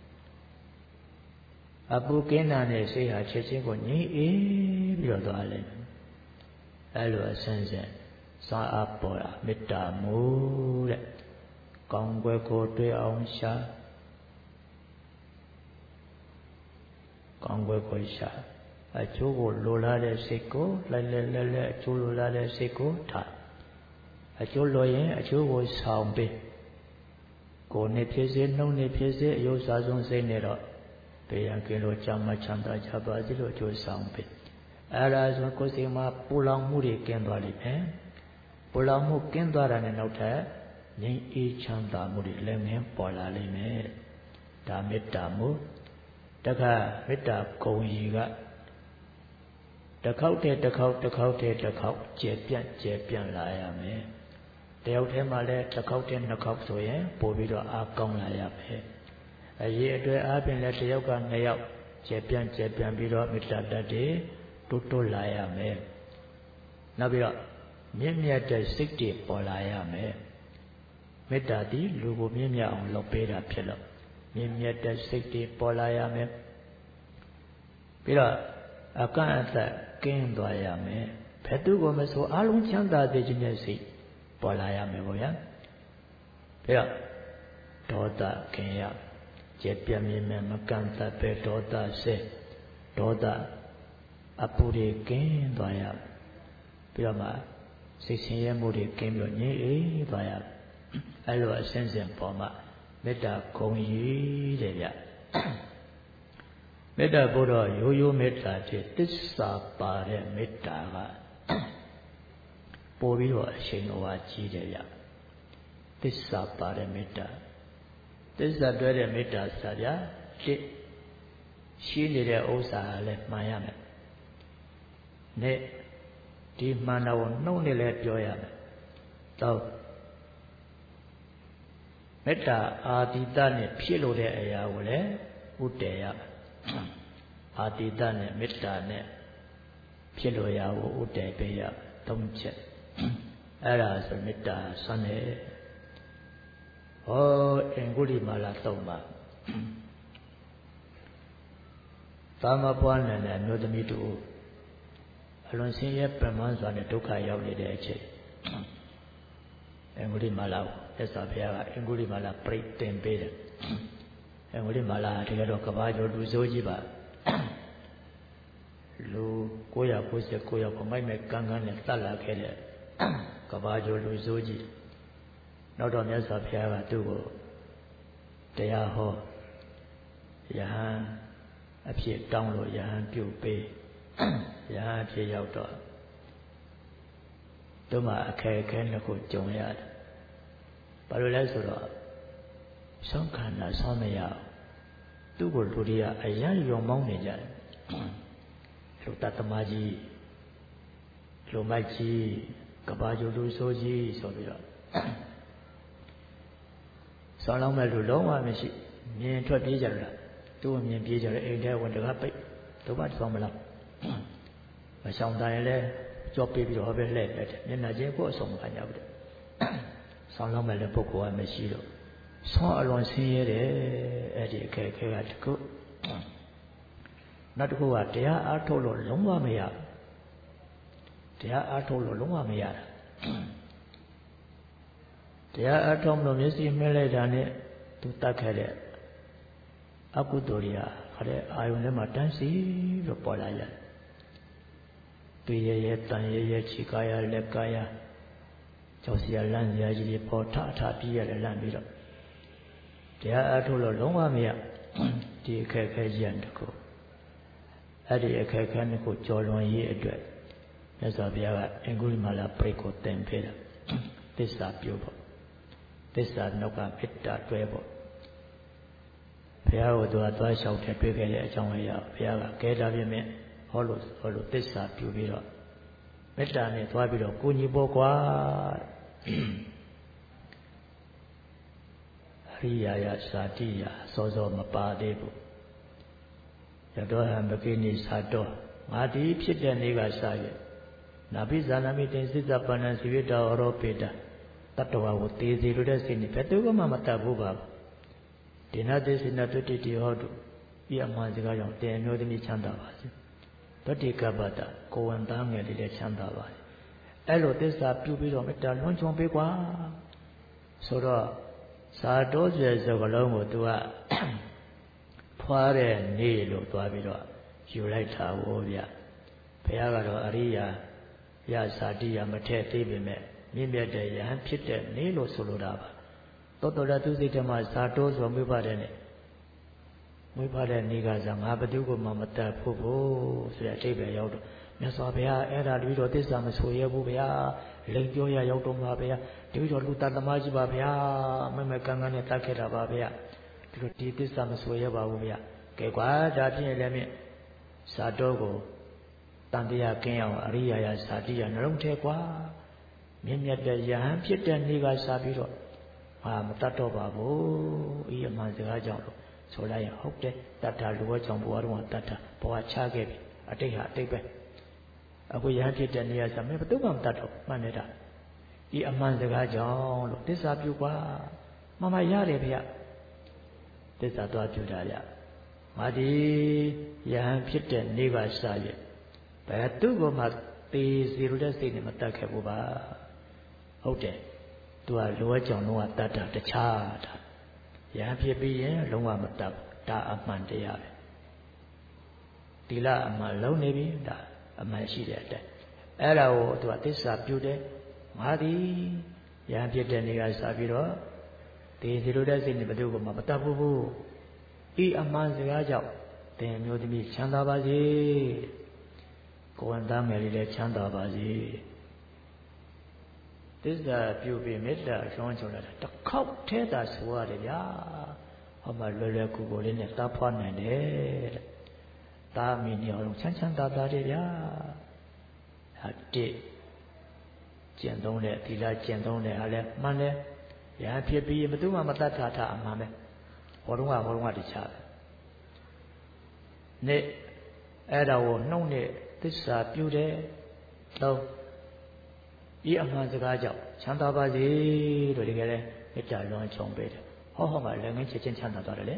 အပူကင်းတာနဲ့စိတ်ဟာချက်ချင်းကိုငြိမ်အေးပြီးတော့သွားလိမ့်မယ်အဲလိုအစဉ်စဉ်စွမ်းအားပေါ်တာမေတ္တာမူတဲ့ကောင်းကွယ်ကိုတွေ့အောင်ရှာကောင်းကွယ်ကိုရှာအကျိုးကိုလိုလားတဲ့စိတ်ကိုလိုက်လဲလဲလဲအကျိုးလိုလားတဲ့စိတ်ကိုထားအကျိုးလိုရင်အကျိုးကိုဆောင်ပေးကိုယ်နဲ့ဖြစ်စေနှုတ်နဲ့ဖြစ်စေအယုစားဆုံးစိတ်နဲ့တော့ဘေးရန်ကင်းလို့ကြမ်းမှချမ်းသာကြပါစေလို့အကျိုးဆောင်ပေးအဲ့ဒါဆိုကိုယ်စိတ်မှာပူလောင်မှုတွေကင်းသွားလိမ့်မယ်ပူလောင်မှုကင်းသွားတာနဲ့နောက်ထပ်ငြိမ်းအေးချမ်းသာမှုတွေလည်းငင်းပေါ်လာလိမ့်မယ်ဒါမေတ္တာမှုတခါမေတ္တာဂုဏ်ကြီးကတစ်ခေါက်တည်းတစ်ခေါက်တစ်ခေါက်တည်းတစ်ခေါက်ကျယ်ပြန့်ကျယ်ပြန့်လာရမယ်တယောက်တည်းမှလည်းတစ်ခေါက်တည်းနှစ်ခေါက်ဆိုရင်ပို့ပြီးတော့အားကောင်းလာရမယ်အရေးအတွက်အားဖြင့်လည်းတယောက်ကနှစ်ယောက်ကျယ်ပြန့်ကျယ်ပြန့်ပြီးတော့မေတ္တာတတ်တွေတိုးတိုးလာရမယ်နောက်ပြီးတော့မြင့်မြတ်တဲ့စိတ်တွေပေါ်လာရမယ်မေတ္တာသည်လူကိုမြင့်မြတ်အောင်လုပ်ပေးတာဖြစ်လို့မြင့်မြတ်တဲ့စိတ်တွေပေါ်လာရမယ်ပြီးတော့အကန့်အသတ်ကင်းသွားရမယ်ဘယ်သူကိုမဆိုအလုံးချမ်းသာတဲ့ခြင်းနဲ့စိတ်ပေါ်လာရမယ်ဘုရားပြီးတော့ဒေါသကင်းရကျက်ပြမြင်မဲ့မကန့်သတ်ပဲဒေါသစေဒေါသအပူတွေကင်းသွားရပြီးတော့မှစိတ်ဆင်းရဲမှုတွေကင်းပြီးငြိမ်းအေးသွားရအဲ့လိုအစဉ်စဉ်ပေါ်မှာမေတ္တာဂုဏ်ကြီးတဲ့ဗျမေတ္တာဘုရားရိုးရိုးမေတ္တာဖြစ်သစ္စာပါတဲ့မေတ္တာကပို့ပြီးတော့အရှိန်အဝါကြီးတယ်ဗျသစ္စာပါတဲ့မေတ္တာသစ္စာတွဲတဲ့မေတ္တာစာဗျာတစ်ရှိနေတဲ့ဥစ္စာလည်းမှန်ရမယ်နဲ့ဒီမှန်တာကိုနှုတ်နဲ့လည်းပြောရမယ်တော့မေတ္တာအာတိတနဲ့ဖြစ်လို့တဲ့အရာကိုလည်းဥတည်ရမယ်အာတိတနဲ့မေတ္တာနဲ့ဖြစ်လို့ရာကိုဥတည်ပေးရသုံးချက်အဲ့ဒါဆိုမေတ္တာဆွမ်းတယ်ဟောအင်္ဂုလိမာလာသုံးပါသာမပွားနိုင်တဲ့အမျိုးသမီးတို့အလွန်ဆင်းရဲပင်ပန်းစွာနဲ့ဒုက္ခရောက်နေတဲ့အချိန်အင်္ဂုလိမာလာကိုသက်သာဘုရားကအင်္ဂုလိမာလာပြိတ်တင်ပေးတယ်အင်္ဂုလိမာလာတကယ်တော့ကဘာကျော်လူစိုးကြီးပါလူကိုးရာကိုးဆယ်ကိုးယောက်ကိုမိုက်မဲ့ကန်းကန်းနဲ့တတ်လာခဲ့တဲ့ကဘာကျော်လူစိုးကြီးနောက်တော့မြတ်စွာဘုရားကသူ့ကိုတရားဟောယဟန်အဖြစ်တောင်းလို့ယဟန်ပြုတ်ပေးယဟန်အဖြစ်ရောက်တော့သူမှအခက်အခဲနှစ်ခုကြုံရတယ်ဘာလို့လဲဆိုတော့ဆုံးခန္ဓာဆောင်းမရသူ့ကိုလူတွေကအယံယုံမောင်းနေကြတယ်လူတတ်သမားကြီးလူမိုက်ကြီးကဘာကျူလူဆိုးကြီးဆိုပြီးတော့ဆောင်းလောင်းမဲ့လူလုံးဝမရှိမြင်ထွက်ပြေးကြတယ်သူ့ကိုမြင်ပြေးကြတယ်အိမ်ထဲဝင်တကားပိတ်သူ့ဘာဆောင်းမလားမဆောင်တိုင်းလဲကြောပေးပြီးတော့ဟောပဲလှည့်တယ်မျက်နှာချင်းကိုအဆုံးခံကြဘူးဆောင်းလောင်းမဲ့လည်းပုဂ္ဂိုလ်ကမရှိတော့ဆောင်းအလွန်ဆင်းရဲတယ်အဲ့ဒီအခက်အခဲကတခုနောက်တစ်ခုကတရားအားထုတ်လို့လုံးဝမရတရားအားထုတ်လို့လုံးဝမရတာတရားအားထုတ်လို့မျက်စိမှဲလိုက်တာနဲ့သူတတ်ခဲ့တဲ့အကုသိုလ်တွေဟာခတဲ့အာယုန်ထဲမှာတန်းစီလို့ပေါ်လာရတယ်တွေ့ရရဲ့တန်ရရဲ့ခြေကားရလက်ကားရကြောက်စရာလန့်စရာကြီးတွေပေါ်ထထပြီးရတယ်လန့်ပြီးတော့တရားအားထုတ်လို့လုံးဝမရဒီအခက်အခဲကြီးတခုအဲ့ဒီအခက်အခဲနှစ်ခုကြော်လွန်ရေးအတွက်မြတ်စွာဘုရားကအင်္ဂုလိမာလာပြိတ်ကိုသင်ပေးတာသစ္စာပြုဖို့သစ္စာနောက်ကမေတ္တာတွဲဖို့ဘုရားကိုသူကသွားလျှောက်တယ်တွေ့ခဲ့တဲ့အကြောင်းအရာဘုရားကကဲတာပြမြင့်ဟောလို့ဟောလို့သစ္စာပြုပြီးတော့မေတ္တာနဲ့သွားပြီးတော့ကိုကြီးဖို့ကွာအရိယာယဇာတိယစောစောမပါသေးဘူးရတောဟံမကိနိသာတောငါဒီဖြစ်တဲ့နေ့ကစရနာဘိဇာနာမိတင်စိစ္ဆပန္နစီဝိတောရောပေတတတ္တဝါကိုသေစီလို့တဲ့စိတ်နဲ့ဘယ်သူမှမတတ်ဘူးပါဒေနသေစိနတုတိတိဟောတုဤအမှန်စကားကြောင့်တင်မျိုးသမီးချမ်းသာပါစေတတိကပ္ပတကိုဝန်သားငယ်လေးလည်းချမ်းသာပါစေအဲ့လိုသစ္စာပြုပြီးတော့မေတ္တာလွှမ်းခြုံပေးကွာဆိုတော့သာတောကျေစကလုံးကိုသူကဖွာတဲ့နေ့လို့သွားပြီးတော့ယူလိုက်တာဟောဗျဘုရားကတော့အရိယာယဇာတိယမထည့်သေးပေမဲ့မြင့်မြတ်တဲ့ယဟန်ဖြစ်တဲ့နေ့လို့ဆိုလိုတာပါတောတော်ရသူစိတ်ထဲမှာဇာတောဆိုမွေးပါတဲ့နေ့မွေးပါတဲ့နေ့ကစားငါဘသူကိုမှမတတ်ဖို့ဖို့ဆိုတဲ့အထိပ္ပယ်ရောက်တော့မြတ်စွာဘုရားအဲ့ဒါတပည့်တော်သစ္စာမဆိုရဘူးဗျာလိန်ပြောရရောက်တော့မှာဗျာတပည့်တော်လူတတ်သမားကြီးပါဗျာမမကန်းကန်းနဲ့တတ်ခဲ့တာပါဗျာဒီလိုဒီသစ္စာမဆိုရပါဘူးဗျာကဲကွာဒါဖြစ်ရင်လည်းမြင့်ဇာတောကိုတန်တရားကင်းအောင်အရိယာယဇာတိယနှလုံးထဲကွာမြင့်မြတ်တဲ့ယဟန်ဖြစ်တဲ့နေ့ကစပြီးတော့ဟာမတတ်တော့ပါဘူးဤအမှန်စကားကြောင့်လို့ဆိုလိုက်ရင်ဟုတ်တယ်တတ်တာလူဝဲကြောင့်ဘဝတော်ကတတ်တာဘဝချခဲ့ပြီအတိတ်ဟာအတိတ်ပဲအခုယဟန်ဖြစ်တဲ့နေ့ကစမင်းဘယ်သူမှမတတ်တော့မှန်နေတာဤအမှန်စကားကြောင့်လို့သစ္စာပြုကွာမမရတယ်ဗျသစ္စာသွားပြုတာဗျငါဒီယဟန်ဖြစ်တဲ့နေ့ကစရဘယ်သူ့ကိုမှသေစီလို့တဲ့စိတ်နဲ့မတတ်ခဲ့ဘူးပါဟုတ်တယ်သူကလိုအပ်ကြောင့်လုံးဝတတ်တာတခြားတာယဟန်ဖြစ်ပြီးရင်လုံးဝမတတ်ဒါအမှန်တရားပဲသီလအမှန်လုံးနေပြီဒါအမှန်ရှိတဲ့အတိုင်းအဲ့ဒါကိုသူကသစ္စာပြုတယ်ငါသည်ယဟန်ဖြစ်တဲ့နေ့ကစပြီးတော့သေစီလို့တဲ့စိတ်နဲ့ဘယ်သူ့ကိုမှမတတ်ဘူးဤအမှန်စကားကြောင့်သင်မျိုးသမီးချမ်းသာပါစေကိုယ်ဝန်သားငယ်လေးလည်းချမ်းသာပါစေသစ္စာပြုပြီးမေတ္တာလွှမ်းခြုံလာတာတစ်ခေါက်ထဲသာဆိုရတယ်ဗျာဟောမှလွယ်လွယ်ကူကူလေးနဲ့တားဖွားနိုင်တယ်တဲ့တားမိနေအောင်ချမ်းချမ်းသာသာတယ်ဗျာဟာတိကျင့်သုံးတဲ့သီလကျင့်သုံးတဲ့ဟာလည်းမှန်တယ်ရဟဖြစ်ပြီးဘယ်သူမှမတတ်တာတာအမှန်ပဲဟောတော့ကဟောတော့ကတခြားပဲနေ့အဲ့ဒါကိုနှုတ်နဲ့သစ္စာပြုတယ်သုံးဤအမှန်စကားကြောင့်ချမ်းသာပါစေလို့ဒီကလေးမေတ္တာလွန်ခြုံပေးတယ်ဟောဟောမှလည်းငင်းချက်ချင်းချမ်းသာသွားတယ်လေ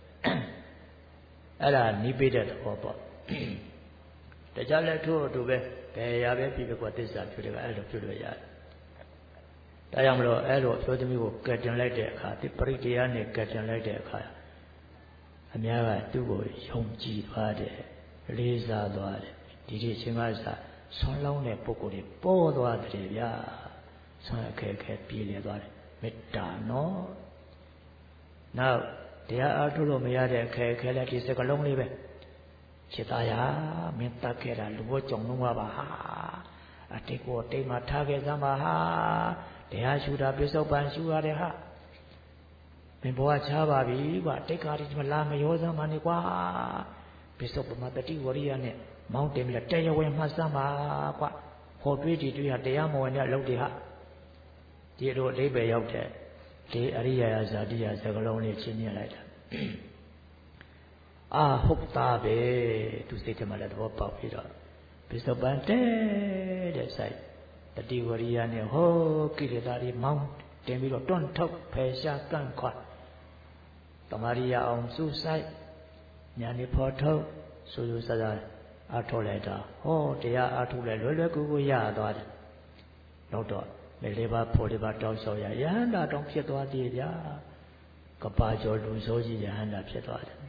အဲ့ဒါနီးပေးတဲ့သဘောပေါ့တခြားလည်းထို့အတူပဲဘယ်ရာပဲပြီးပြီကွာသစ္စာပြုတယ်ကအဲ့လိုပြုလို့ရတယ်ဒါကြောင့်မလို့အဲ့လိုအစိုးသမီးကိုကယ်တင်လိုက်တဲ့အခါဒီပရိတရားနဲ့ကယ်တင်လိုက်တဲ့အခါအများကသူ့ကိုယုံကြည်သွားတယ်လေးစားသွားတယ်ဒီဒီချင်းကစားဆွမ်းလောင်းတဲ့ပုဂ္ဂိုလ်တွေပေါ်သွားတယ်ဗျာဆွမ်းအခက်ခဲပြေးလေသွားတယ်မေတ္တာနော်နောက်တရားအားထုတ်လို့မရတဲ့ခဲခဲလက်ဒီစကလုံးလေးပဲချစ်သားရမင်းတတ်ခဲ့တာလူဘောကြောင့်လုံးပါဟာအတိတ်ကိုတိတ်မှထားခဲ့စမ်းပါဟာတရားရှုတာပြစ္ဆုတ်ပန်ရှုရတယ်ဟာမင်းဘဝချပါပြီကွာတိတ်ခါဒီမလာမရောစမ်းပါနဲ့ကွာပြစ္ဆုတ်ပမတတိဝရိယနဲ့မောင်းတင်ပြီးတရားဝင်မှတ်စမ်းပါကွာဟောတွေးဒီတွေးဟာတရားမဝင်တဲ့အလုပ်တွေဟာဒီလိုအဓိပ္ပာယ်ရောက်တဲ့ဒီအရိယာယဇာတိယစကလုံးလေးချင်းမြင်လိုက်တာအာဟုတ်သားပဲသူစိတ်ထဲမှာလည်းသဘောပေါက်ပြီးတော့ပြစ္ဆုတ်ပန်တဲ့တဲ့ဆိုင်တတိဝရိယနဲ့ဟောကိလေသာတွေမောင်းတင်ပြီးတော့တွန့်ထုတ်ဖယ်ရှားကန့်ခွာတမာရိယအောင်စူးစိုက်ညာနေဖော်ထုတ်စူးစူးဆဆအားထုတ်လိုက်တာဟောတရားအားထုတ်လိုက်လွယ်လွယ်ကူကူရသွားတယ်တော့တော့မေလေးပါဖို့လေးပါတောင်းလျှောက်ရယဟန္တာတောင်းဖြစ်သွားသေးဗျာကပါကျော်လူဆိုးကြီးယဟန္တာဖြစ်သွားတယ်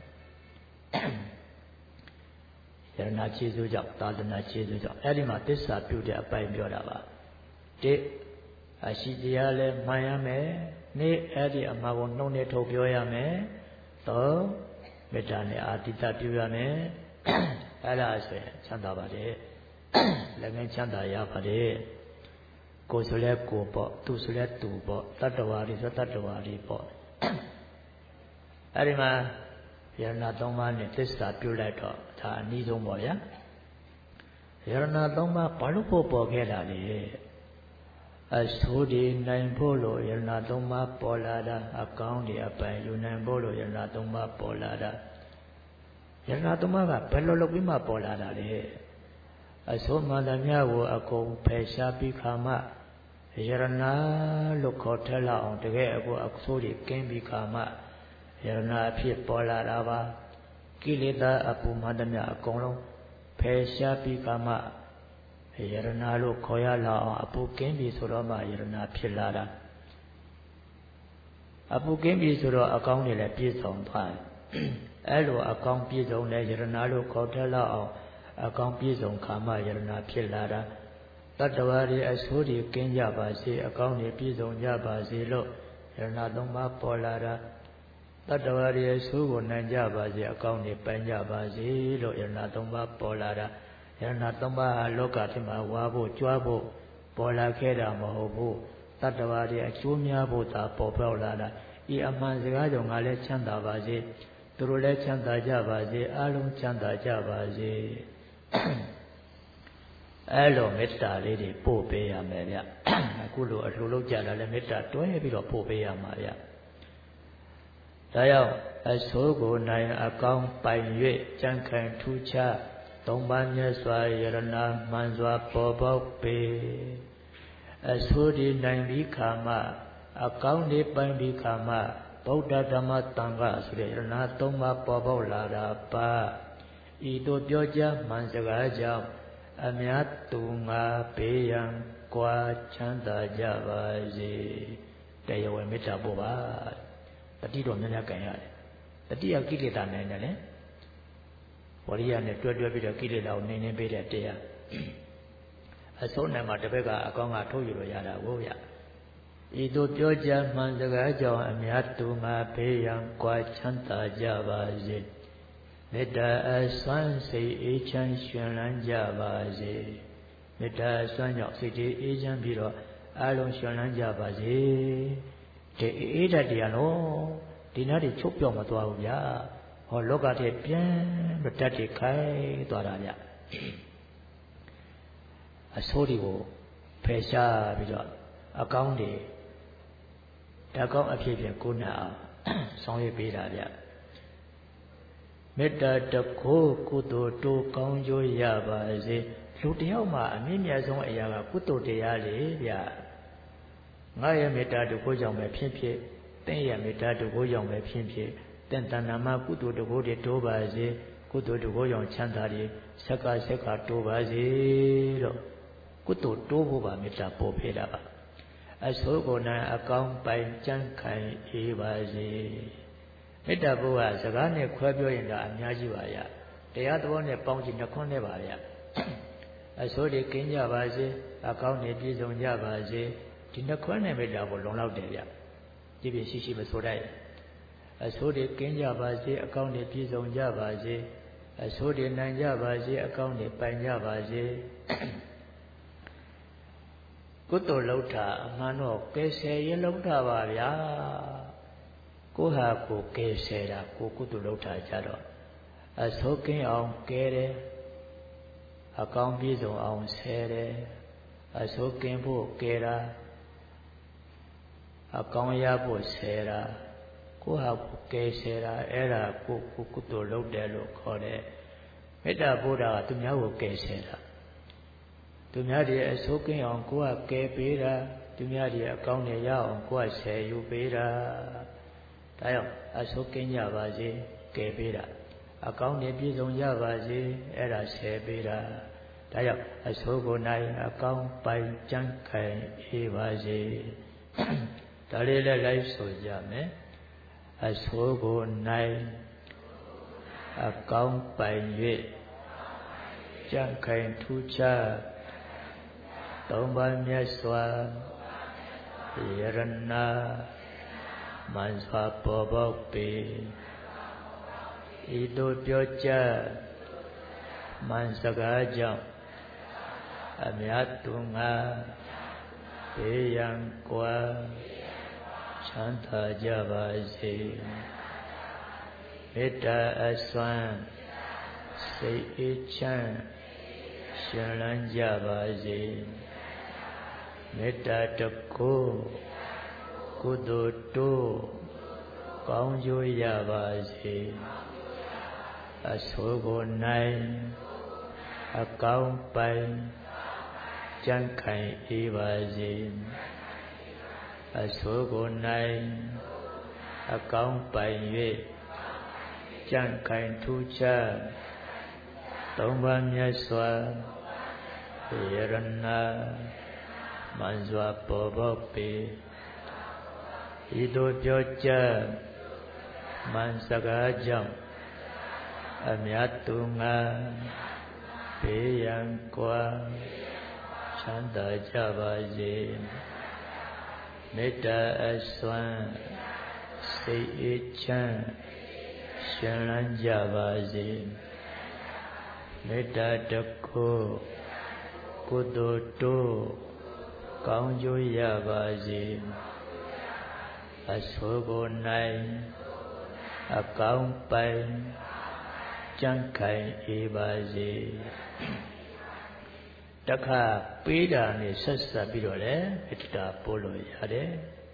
ယရဏခြေစွကြောင့်သာသနာခြေစွကြောင့်အဲ့ဒီမှာသစ္စာပြုတဲ့အပိုင်းပြောတာပါတိအရှိတရားလဲမှန်ရမယ်နေ့အဲ့ဒီအမှားကိုနှုံနေထုတ်ပြောရမယ်သုံးမေတ္တာနဲ့အာတိတပြုရမယ်အဲ့ဒါဆိုရင်ချမ်းသာပါတယ်လည်းငယ်ချမ်းသာရပါတယ်ကိုယ်ဆိုလဲကိုယ်ပေါ့သူဆိုလဲသူပေါ့တတ္တဝါတွေဆိုတတ္တဝါတွေပေါ့အဲ့ဒီမှာယရဏသုံးပါးနဲ့သစ္စာပြုလိုက်တော့ဒါအနည်းဆုံးပေါ့ဗျာယရဏသုံးပါးဘာလို့ဖို့ပေါ်ခဲ့တာလဲအဆိုးဒီနိုင်ဖို့လို့ယရဏသုံးပါးပေါ်လာတာအကောင်းတွေအပိုင်ယူနိုင်ဖို့လို့ယရဏသုံးပါးပေါ်လာတာယရဏသုံးပါးကဘယ်လိုလုပ်ပြီးမှပေါ်လာတာလဲအဆိုးမှန်သမျှကိုအကုန်ဖယ်ရှားပြီးခါမှယရဏလို့ခေါ်ထက်လောက်အောင်တကယ်အကိုအဆိုးတွေကင်းပြီးခါမှယရဏအဖြစ်ပေါ်လာတာပါကိလေသာအပူမှန်သမျှအကုန်လုံးဖယ်ရှားပြီးခါမှယရဏလို့ခေါ်ရလောက်အောင်အပူကင်းပြီဆိုတော့မှယရဏဖြစ်လာတာအပူကင်းပြီဆိုတော့အကောင်းတွေလည်းပြည့်စုံသွားတယ်အဲ့လိုအကောင်းပြည့်စုံတဲ့ယရဏလို့ခေါ်ထက်လောက်အောင်အကောင်းပြည့်စုံခါမှယရဏဖြစ်လာတာတတ္တဝါတွေအဆိုးတွေကင်းကြပါစေအကောင်းတွေပြည့်စုံကြပါစေလို့ယရဏသုံးပါးပေါ်လာတာတတ္တဝါတွေအဆိုးကိုနိုင်ကြပါစေအကောင်းတွေပိုင်ကြပါစေလို့ယရဏသုံးပါးပေါ်လာတာယရဏသုံးပါးဟာလောကထဲမှာဝါဖို့ကြွားဖို့ပေါ်လာခဲ့တာမဟုတ်ဘူးတတ္တဝါတွေအကျိုးများဖို့သာပေါ်ပေါက်လာတာဤအမှန်စကားကြောင့်ငါလည်းချမ်းသာပါစေသူတို့လည်းချမ်းသာကြပါစေအားလုံးချမ်းသာကြပါစေအဲ့လိုမေတ္တာလေးတွေပို့ပေးရမယ်ဗျအခုလိုအလှလုပ်ကြတာလည်းမေတ္တာတွဲပြီးတော့ပို့ပေးရမှာဗျဒါကြောင့်အဆိုးကိုနိုင်အကောင်းပိုင်၍ကြံ့ခိုင်ထူးခြားသုံးပါးမြတ်စွာယရဏမှန်စွာပေါ်ပေါက်ပေအဆိုးဒီနိုင်ပြီးခါမှအကောင်းဒီပိုင်ပြီးခါမှဗုဒ္ဓဓမ္မသံဃာဆိုတဲ့ယရဏသုံးပါးပေါ်ပေါက်လာတာပါဤသို့ပြောကြားမှန်စကားကြောင့်အမြတ်သူငါဘေးရန်ကွာချမ်းသာကြပါစေတရားဝင်မေတ္တာပို့ပါတတိတော်များများကြံရတယ်တတိယကိလေသာနိုင်တယ်လေဝရိယနဲ့တွဲတွဲပြီးတော့ကိလေသာကိုနိုင်နေပေးတဲ့တရားအဆုံးနိုင်မှာတစ်ဖက်ကအကောင်းကထုတ်ယူလို့ရတာကိုဗျဤသို့ပြောကြားမှန်စကားကြောင့်အမြတ်သူငါဘေးရန်ကွာချမ်းသာကြပါစေမေတ္တာအစွမ်းစိတ်အေးချမ်းရှင်လန်းကြပါစေမေတ္တာအစွမ်းကြောင့်စိတ်အေးချမ်းပြီးတော့အလုံးရှင်လန်းကြပါစေဒီအေးတတ်တရားနော်ဒီနားတွေချုပ်ပြောင်းမသွားဘူးဗျာဟောလောကထဲပြန်မတတ်တွေခိုင်းသွားတာဗျအဆိုးတွေကိုဖယ်ရှားပြီးတော့အကောင်းတွေတကောင်းအဖြစ်ဖြင့်ကိုယ်နာအောင်ဆောင်ရွက်ပေးတာဗျမေတ္တာတခိုးကုသိုလ်တိုးကောင်းကျိုးရပါစေလူတယောက်မှာအမြင့်မြတ်ဆုံးအရာကကုသိုလ်တရားလေဗျငါရဲ့မေတ္တာတခိုးကြောင့်ပဲဖြစ်ဖြစ်တင့်ရဲ့မေတ္တာတခိုးကြောင့်ပဲဖြစ်ဖြစ်တင့်တဏ္ဍာမှာကုသိုလ်တခိုးတွေတိုးပါစေကုသိုလ်တခိုးကြောင့်ချမ်းသာတွေဆက်ကဆက်ကတိုးပါစေတော့ကုသိုလ်တိုးဖို့ပါမေတ္တာပို့ပေးတာပါအဆိုးကိုနိုင်အကောင်းပိုင်ကြံ့ခိုင်အေးပါစေမေတ္တာဘုရားစကားနဲ့ခွဲပြောရင်တော့အများကြီးပါဗျတရားသဘောနဲ့ပေါင်းကြည့်နှခွန်းနဲ့ပါဗျအဆိုးတွေကင်းကြပါစေအကောင်းတွေပြည့်စုံကြပါစေဒီနှခွန်းနဲ့မေတ္တာကိုလုံလောက်တယ်ဗျပြည့်ပြည့်ရှိရှိမဆိုတတ်အဆိုးတွေကင်းကြပါစေအကောင်းတွေပြည့်စုံကြပါစေအဆိုးတွေနိုင်ကြပါစေအကောင်းတွေပိုင်ကြပါစေကုသိုလ်လုပ်တာအမှန်တော့ကယ်ဆယ်ရင်လုပ်တာပါဗျာကိုဟာကိုကယ်ဆယ်တာကိုကုသိုလ်လုပ်တာကြတော့အဆိုးကင်းအောင်ကယ်တယ်အကောင်းပြည့်စုံအောင်ဆယ်တယ်အဆိုးကင်းဖို့ကယ်တာအကောင်းရဖို့ဆယ်တာကိုဟာကိုကယ်ဆယ်တာအဲ့ဒါကိုကိုကုသိုလ်လုပ်တယ်လို့ခေါ်တယ်မေတ္တာပို့တာကသူများကိုကယ်ဆယ်တာသူများတွေအဆိုးကင်းအောင်ကိုကကယ်ပေးတာသူများတွေအကောင်းတွေရအောင်ကိုကဆယ်ယူပေးတာဒါကြောင့်အဆိုးကင်းကြပါစေကယ်ပေးတာအကောင်းတွေပြည့်စုံကြပါစေအဲ့ဒါဆယ်ပေးတာဒါကြောင့်အဆိုးကိုနိုင်အကောင်းပိုင်ကြံ့ခိုင်အေးပါစေဒါလေးလည်းလိုက်ဆိုကြမယ်အဆိုးကိုနိုင်အကောင်းပိုင်၍ကြံ့ခိုင်ထူးခြားသုံးပါးမြတ်စွာယရဏမှန်စွာပေါ်ပေါက်ပေဤသို့ပြောကြားမှန်စကားကြောင့်အမြတ်သူငါဘေးရန်ကွာချမ်းသာကြပါစေမေတ္တာအစွမ်းစိတ်အေးချမ်းရှင်လန်းကြပါစေမေတ္တာတကူကုသိုလ်တိုးကောင်းကျိုးရပါစေအဆိုးကိုနိုင်အကောင်းပိုင်ကြံ့ခိုင်အေးပါစေအဆိုးကိုနိုင်အကောင်းပိုင်၍ကြံ့ခိုင်ထူးခြားသုံးပါးမြတ်စွာယရဏမှန်စွာပေါ်ပေါက်ပေဤသို့ပြောကြားမှန်စကားကြောင့်အမြတ်သူငါဘေးရန်ကွာချမ်းသာကြပါစေမေတ္တာအစွမ်းစိတ်အေးချမ်းရှင်လန်းကြပါစေမေတ္တာတကူကုသိုလ်တိုးကောင်းကျိုးရပါစေအဆိုးကိုနိုင်အကောင်းပိုင်ကြံ့ခိုင်အေးပါစေတခါပေးတာနဲ့ဆက်ဆက်ပြီးတော့လည်းမေတ္တာပို့လို့ရတယ်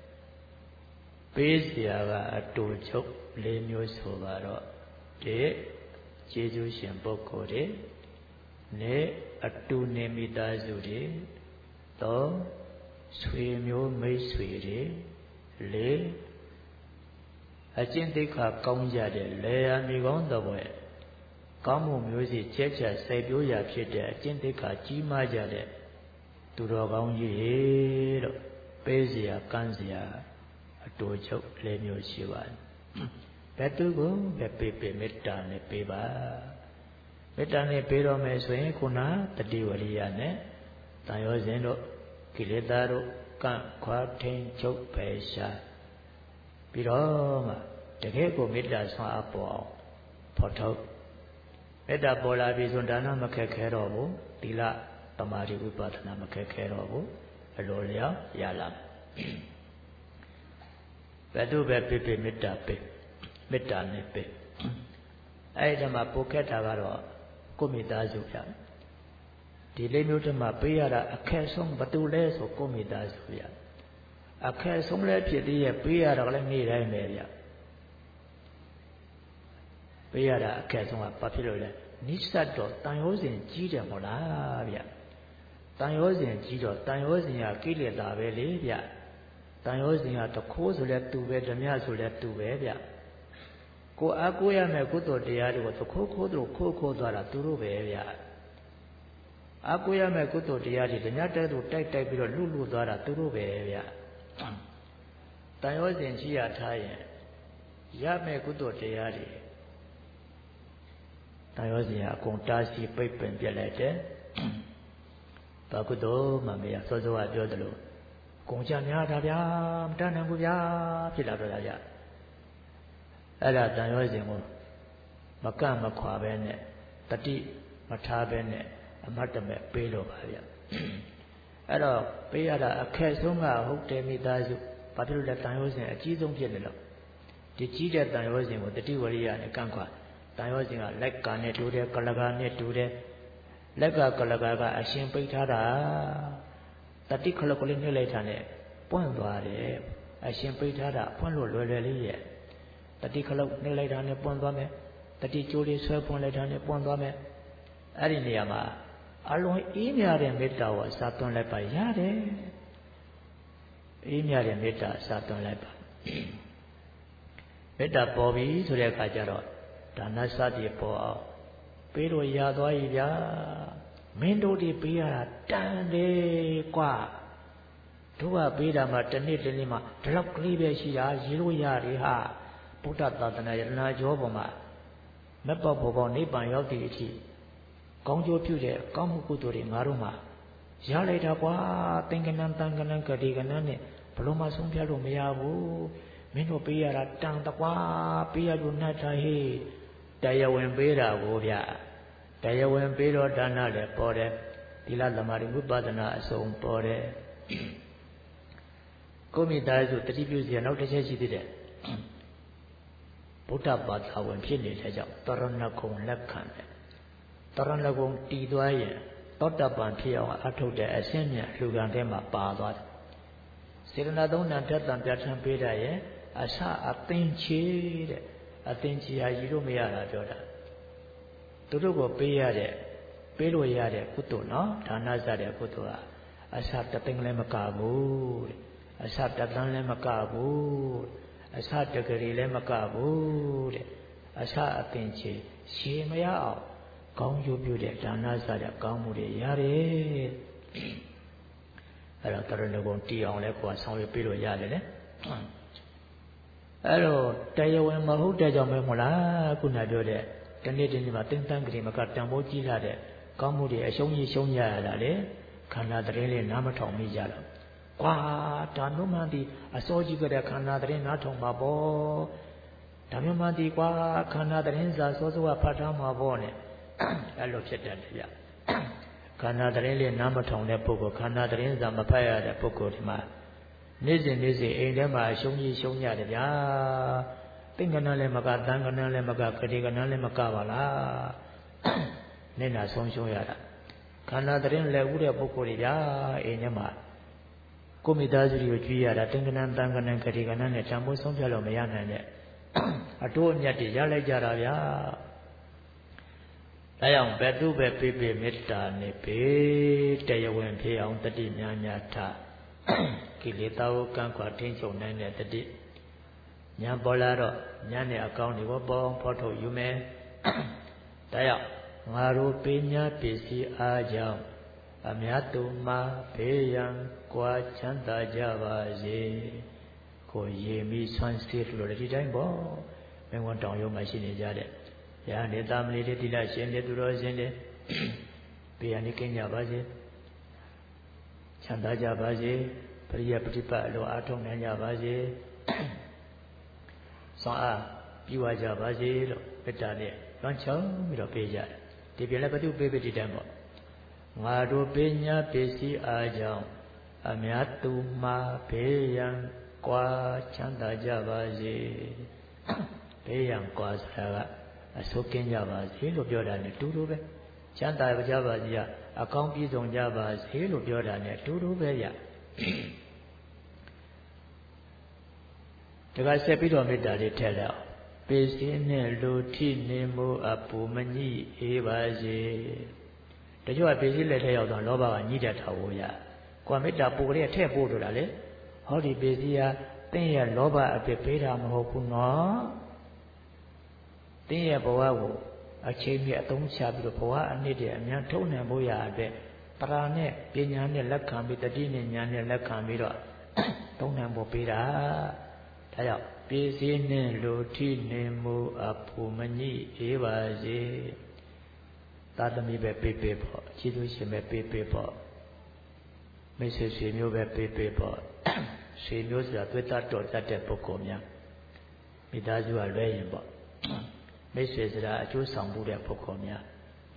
ပေးเสียကအတူချုပ်လေးမျိုးဆိုပါတော့ဒီကျေးဇူးရှင်ပုဂ္ဂိုလ်တွေနဲ့အတူနေမိသားစုတွေသုံးဆွေမျိုးမိတ်ဆွေတွေလေးအကျင့်သိက္ခာကောင်းကြတဲ့လေယာမြေကောင်းတော်ပွဲကောင်းမှုမျိုးစီကျက်ချစိုက်ပျိုးရာဖြစ်တဲ့အကျင့်သိက္ခာကြီးမားကြတဲ့သူတော်ကောင်းကြီးတို့ပေးเสียကမ်းเสียအတူချုပ်လေးမျိုးရှိပါတယ်ဘယ်သူကိုပဲပေးပေးမေတ္တာနဲ့ပေးပါမေတ္တာနဲ့ပေးတော့မယ်ဆိုရင်ခုနတတိဝရိယနဲ့တန်ရောစဉ်တို့ကိလေသာတို့ကန့်ခွာထိန်ချုပ်ပယ်ရှားပြီးတော့မှတကယ်ကိုမေတ္တာဆွမ်းအပ်ပေါ်အောင်ဖော်ထုတ်မေတ္တာပေါ်လာပြီဆိုဒါနမခက်ခဲတော့ဘူးသီလသမာဓိဝိပဿနာမခက်ခဲတော့ဘူးအလိုလျောက်ရလာဘယ်သူပဲပြပြမေတ္တာပေးမေတ္တာနဲ့ပေးအဲ့ဒီမှာပိုခက်တာကတော့ကိုမိသားစုပြဒီလေးမျိုးတည်းမှာပေးရတာအခက်ဆုံးဘသူလဲဆိုကိုမိသားစုပြအခက်ဆုံးလဲဖြစ်သေးရဲ့ပေးရတော့လည်းနေ့တိုင်းပဲဗျပေးရတာအခက်ဆုံးကဘာဖြစ်လို့လဲနိစ္စတော့တန်ရောစဉ်ကြီးတယ်မဟုတ်လားဗျတန်ရောစဉ်ကြီးတော့တန်ရောစဉ်ကကိလေသာပဲလေဗျတန်ရောစဉ်ကတခိုးဆိုလဲတူပဲဓမြဆိုလဲတူပဲဗျကိုအားကိုးရမယ်ကုသိုလ်တရားတွေကိုတခိုးခိုးတို့ခိုးခိုးသွားတာသူတို့ပဲဗျအားကိုးရမယ်ကုသိုလ်တရားတွေဓမြတဲတို့တိုက်တိုက်ပြီးတော့လူလူသွားတာသူတို့ပဲဗျတန်ရောစဉ်ကြီးရထားရင်ရမယ်ကုသိုလ်တရားတွေတန်ရောစဉ်ကအကုန်တားဆီးပိတ်ပင်ပြလိုက်တယ်ဘာကုသိုလ်မှမရစောစောကပြောသလိုကုန်ကြများတာဗျာမတတ်နိုင်ဘူးဗျာဖြစ်လာတော့တာဗျအဲ့ဒါတန်ရောစဉ်ကိုမကန့်မခွာပဲနဲ့တတိမထားပဲနဲ့အမတ်တမဲ့ပေးလို့ပါဗျအဲ့တော့ပေးရတာအခက်ဆုံးကဟုတ်တယ်မိသားစုဘာဖြစ်လို့လဲတန်ရောစဉ်အကြီးဆုံးဖြစ်နေလို့ဒီကြီးတဲ့တန်ရောစဉ်ကိုတတိဝရိယနဲ့ကန့်ခွာတန်ရောစဉ်ကလက်ကနဲ့တူတယ်ကလကနဲ့တူတယ်လက်ကကလကကအရှင်ပိတ်ထားတာတတိခလကလေးနှိမ့်လိုက်တာနဲ့ပွန့်သွားတယ်အရှင်ပိတ်ထားတာပွန့်လို့လွယ်လွယ်လေးရဲ့တတိခလုတ်နှိမ့်လိုက်တာနဲ့ပွန့်သွားမယ်တတိကျိုးလေးဆွဲပွန့်လိုက်တာနဲ့ပွန့်သွားမယ်အဲ့ဒီနေရာမှာအလုံးအေးမြတဲ့မေတ္တာကိုစာသွင်းလိုက်ပါရတယ်အေးမြတဲ့မေတ္တာစာသွင်းလိုက်ပါမေတ္တာပေါ်ပြီဆိုတဲ့အခါကျတော့ဒါနစသည်ပေါ်အောင်ပေးလို့ရသွားပြီဗျာမင်းတို့ဒီပေးရတာတန်တယ်ကွာတို့ကပေးတာမှတစ်နေ့တစ်နေ့မှဒီလောက်ကလေးပဲရှိတာရေးလို့ရတယ်ဟာဗုဒ္ဓသာသနာယတနာကျော်ပေါ်မှာမက်ပေါက်ပေါ်ပေါ်နိဗ္ဗာန်ရောက်တဲ့အထိကောင်းကျိုးပြုတဲ့ကောင်းမှုကုသိုလ်တွေငါတို့မှာရလိုက်တာကွာသင်္ကနံတန်ကနံကတိကနံနဲ့ဘလို့မှဆုံးဖြတ်လို့မရဘူးမင်းတို့ပေးရတာတန်တကွာပေးရလို့နှတ်ထားဟေးတရားဝင်ပေးတာကိုဗျတရားဝင်ပေးတော့ဒါနလည်းပေါ်တယ်သီလသမာဓိဝိပဿနာအစုံပေါ်တယ်ကိုမိသားစုတတိပြုစီနောက်တစ်ချက်ရှိသေးတယ်ဗုဒ္ဓဘာသာဝင်ဖြစ်နေတဲ့ကြောင့်တရဏဂုံလက်ခံတယ်တရဏဂုံတည်သွားရင်သောတပန်ဖြစ်အောင်အထုတ်တဲ့အရှင်းမြတ်လူကံထဲမှာပါသွားတယ်စေတနာသုံးဏထက်တန်ပြဋ္ဌာန်းပေးတာရဲ့အစအသင်ချေတဲ့အသင်ချေဟာရည်လို့မရတာပြောတာသူတို့ကိုပေးရတဲ့ပေးလို့ရတဲ့ကုသိုလ်နော်ဒါနစတဲ့ကုသိုလ်ဟာအစတသိန်းလည်းမကဘူးတဲ့အစတသန်းလည်းမကဘူးအစတကလေးလည်းမကဘူးတဲ့အစအသင်ချေရှည်မရအောင်ကောင်းကျိုးပြုတဲ့ဒါနစတဲ့ကောင်းမှုတွေရတယ်အဲ့တော့တရဏဂုံတည်အောင်လဲကိုယ်ဆောင်ရွက်ပြီးလို့ရတယ်လေအဲ့တော့တရားဝင်မဟုတ်တဲ့ကြောင့်ပဲမဟုတ်လားခုနပြောတဲ့တနေ့တနေ့မှာတင်းတန်းကလေးမကတန်ဖိုးကြီးလာတဲ့ကောင်းမှုတွေအရှုံးကြီးရှုံးကြရတာလေခန္ဓာတရင်လေးနားမထောင်မိကြတော့ကွာဒါမျိုးမှန်ဒီအစောကြီးကတဲ့ခန္ဓာတရင်နားထောင်မှာပေါ့ဒါမျိုးမှန်ဒီကွာခန္ဓာတရင်စာစောစောကဖတ်ထားမှာပေါ့နဲ့အဲ့လိုဖြစ်တယ်ဗျခန္ဓာတရင်လေးနားမထောင်တဲ့ပုဂ္ဂိုလ်ခန္ဓာတရင်စာမဖတ်ရတဲ့ပုဂ္ဂိုလ်ဒီမှာနေ့စဉ်နေ့စဉ်အိမ်ထဲမှာအရှုံးကြီးရှုံးရတယ်ဗျာသင်္ကနလည်းမကတန်ကနလည်းမကခတိကနလည်းမကပါလားနေနာဆုံးရှုံးရတာခန္ဓာတရင်လည်းဥတဲ့ပုဂ္ဂိုလ်တွေဗျာအိမ်ထဲမှာကိုမိသားစုတွေကိုကြွေးရတာသင်္ကနတန်ကနခတိကနနဲ့တံပိုးဆုံးဖြတ်လို့မရနိုင်တဲ့အတိုးအမြတ်တွေရလိုက်ကြတာဗျာဒါကြောင့်ဘယ်သူပဲပေးပေးမေတ္တာနဲ့ပေးတရားဝင်ဖြစ်အောင်တတိများများထားကိလေသာကိုကန့်ကွာထိန်းချုပ်နိုင်တဲ့တတိညာပေါ်လာတော့ညာနဲ့အကောင်းတွေကိုပေါ်အောင်ဖော်ထုတ်ယူမယ်ဒါကြောင့်ငါတို့ပညာပစ္စည်းအားကြောင့်အမြတ်သူမှာဘေးရန်ကွာချမ်းသာကြပါစေကိုရေမီဆွမ်းစေလို့ဒီတိုင်းပေါ့မင်းဝန်တောင်ရုံးမှာရှိနေကြတဲ့ရဟန်းနေသားမလေးတွေတိလရှင်တွေသူတော်ရှင်တွေဘေးရန်နေကင်းကြပါစေချမ်းသာကြပါစေပရိယပฏิပတ်အလိုအားထုတ်နိုင်ကြပါစေဆောင်းအားပြုဝကြပါစေလို့မေတ္တာနဲ့လွှမ်းခြုံပြီးတော့ပေးကြတယ်ဒီပြင်လည်းဘုသူပေးပေးဒီတိုင်းပေါ့ငါတို့ပညာပစ္စည်းအားကြောင့်အမြတ်သူမှာဘေးရန်ကွာချမ်းသာကြပါစေဘေးရန်ကွာဆိုတာကအစိုးကင်းကြပါစေလို့ပြောတာနဲ့တူတူပဲချမ်းသာကြပါစေအကောင်းပြည့်စုံကြပါစေလို့ပြောတာနဲ့တူတူပဲရတခါဆက်ပြီးတော့မေတ္တာလေးထည့်လိုက်အောင်ပေစင်းနဲ့လူထိနေမှုအပူမညိအေးပါစေတချို့ကပေစင်းလက်ထက်ရောက်တော့လောဘကညှိတတ်တာကိုရကွာမေတ္တာပူကလေးထည့်ပို့လို့တာလေဟောဒီပေစည်းဟာတင်းရဲ့လောဘအပြစ်ပေးတာမဟုတ်ဘူးနော်တင်းရဲ့ဘဝကိုအချိန်မြတ်အသုံးချပြီးတော့ဘဝအနှစ်တည်းအများထုံနိုင်ဖို့ရအတွက်ပရာနဲ့ပညာနဲ့လက်ခံပြီးတတိနဲ့ဉာဏ်နဲ့လက်ခံပြီးတော့သုံးနိုင်ဖို့ပေးတာဒါကြောင့်ပေစည်းနဲ့လူထိနေမှုအဖူမညိအေးပါစေသာသမီပဲပေးပေးပေါ့ခြေသူရှင်ပဲပေးပေးပေါ့မိတ်ဆွေဆွေမျိုးပဲပေးပေးပေါ့ဆွေမျိုးဆိုတာသွေးသားတော်တတ်တဲ့ပုဂ္ဂိုလ်များမိသားစုကလွဲရင်ပေါ့မိတ်ဆွေဆိုတာအကျိုးဆောင်မှုတဲ့ပုဂ္ဂိုလ်များ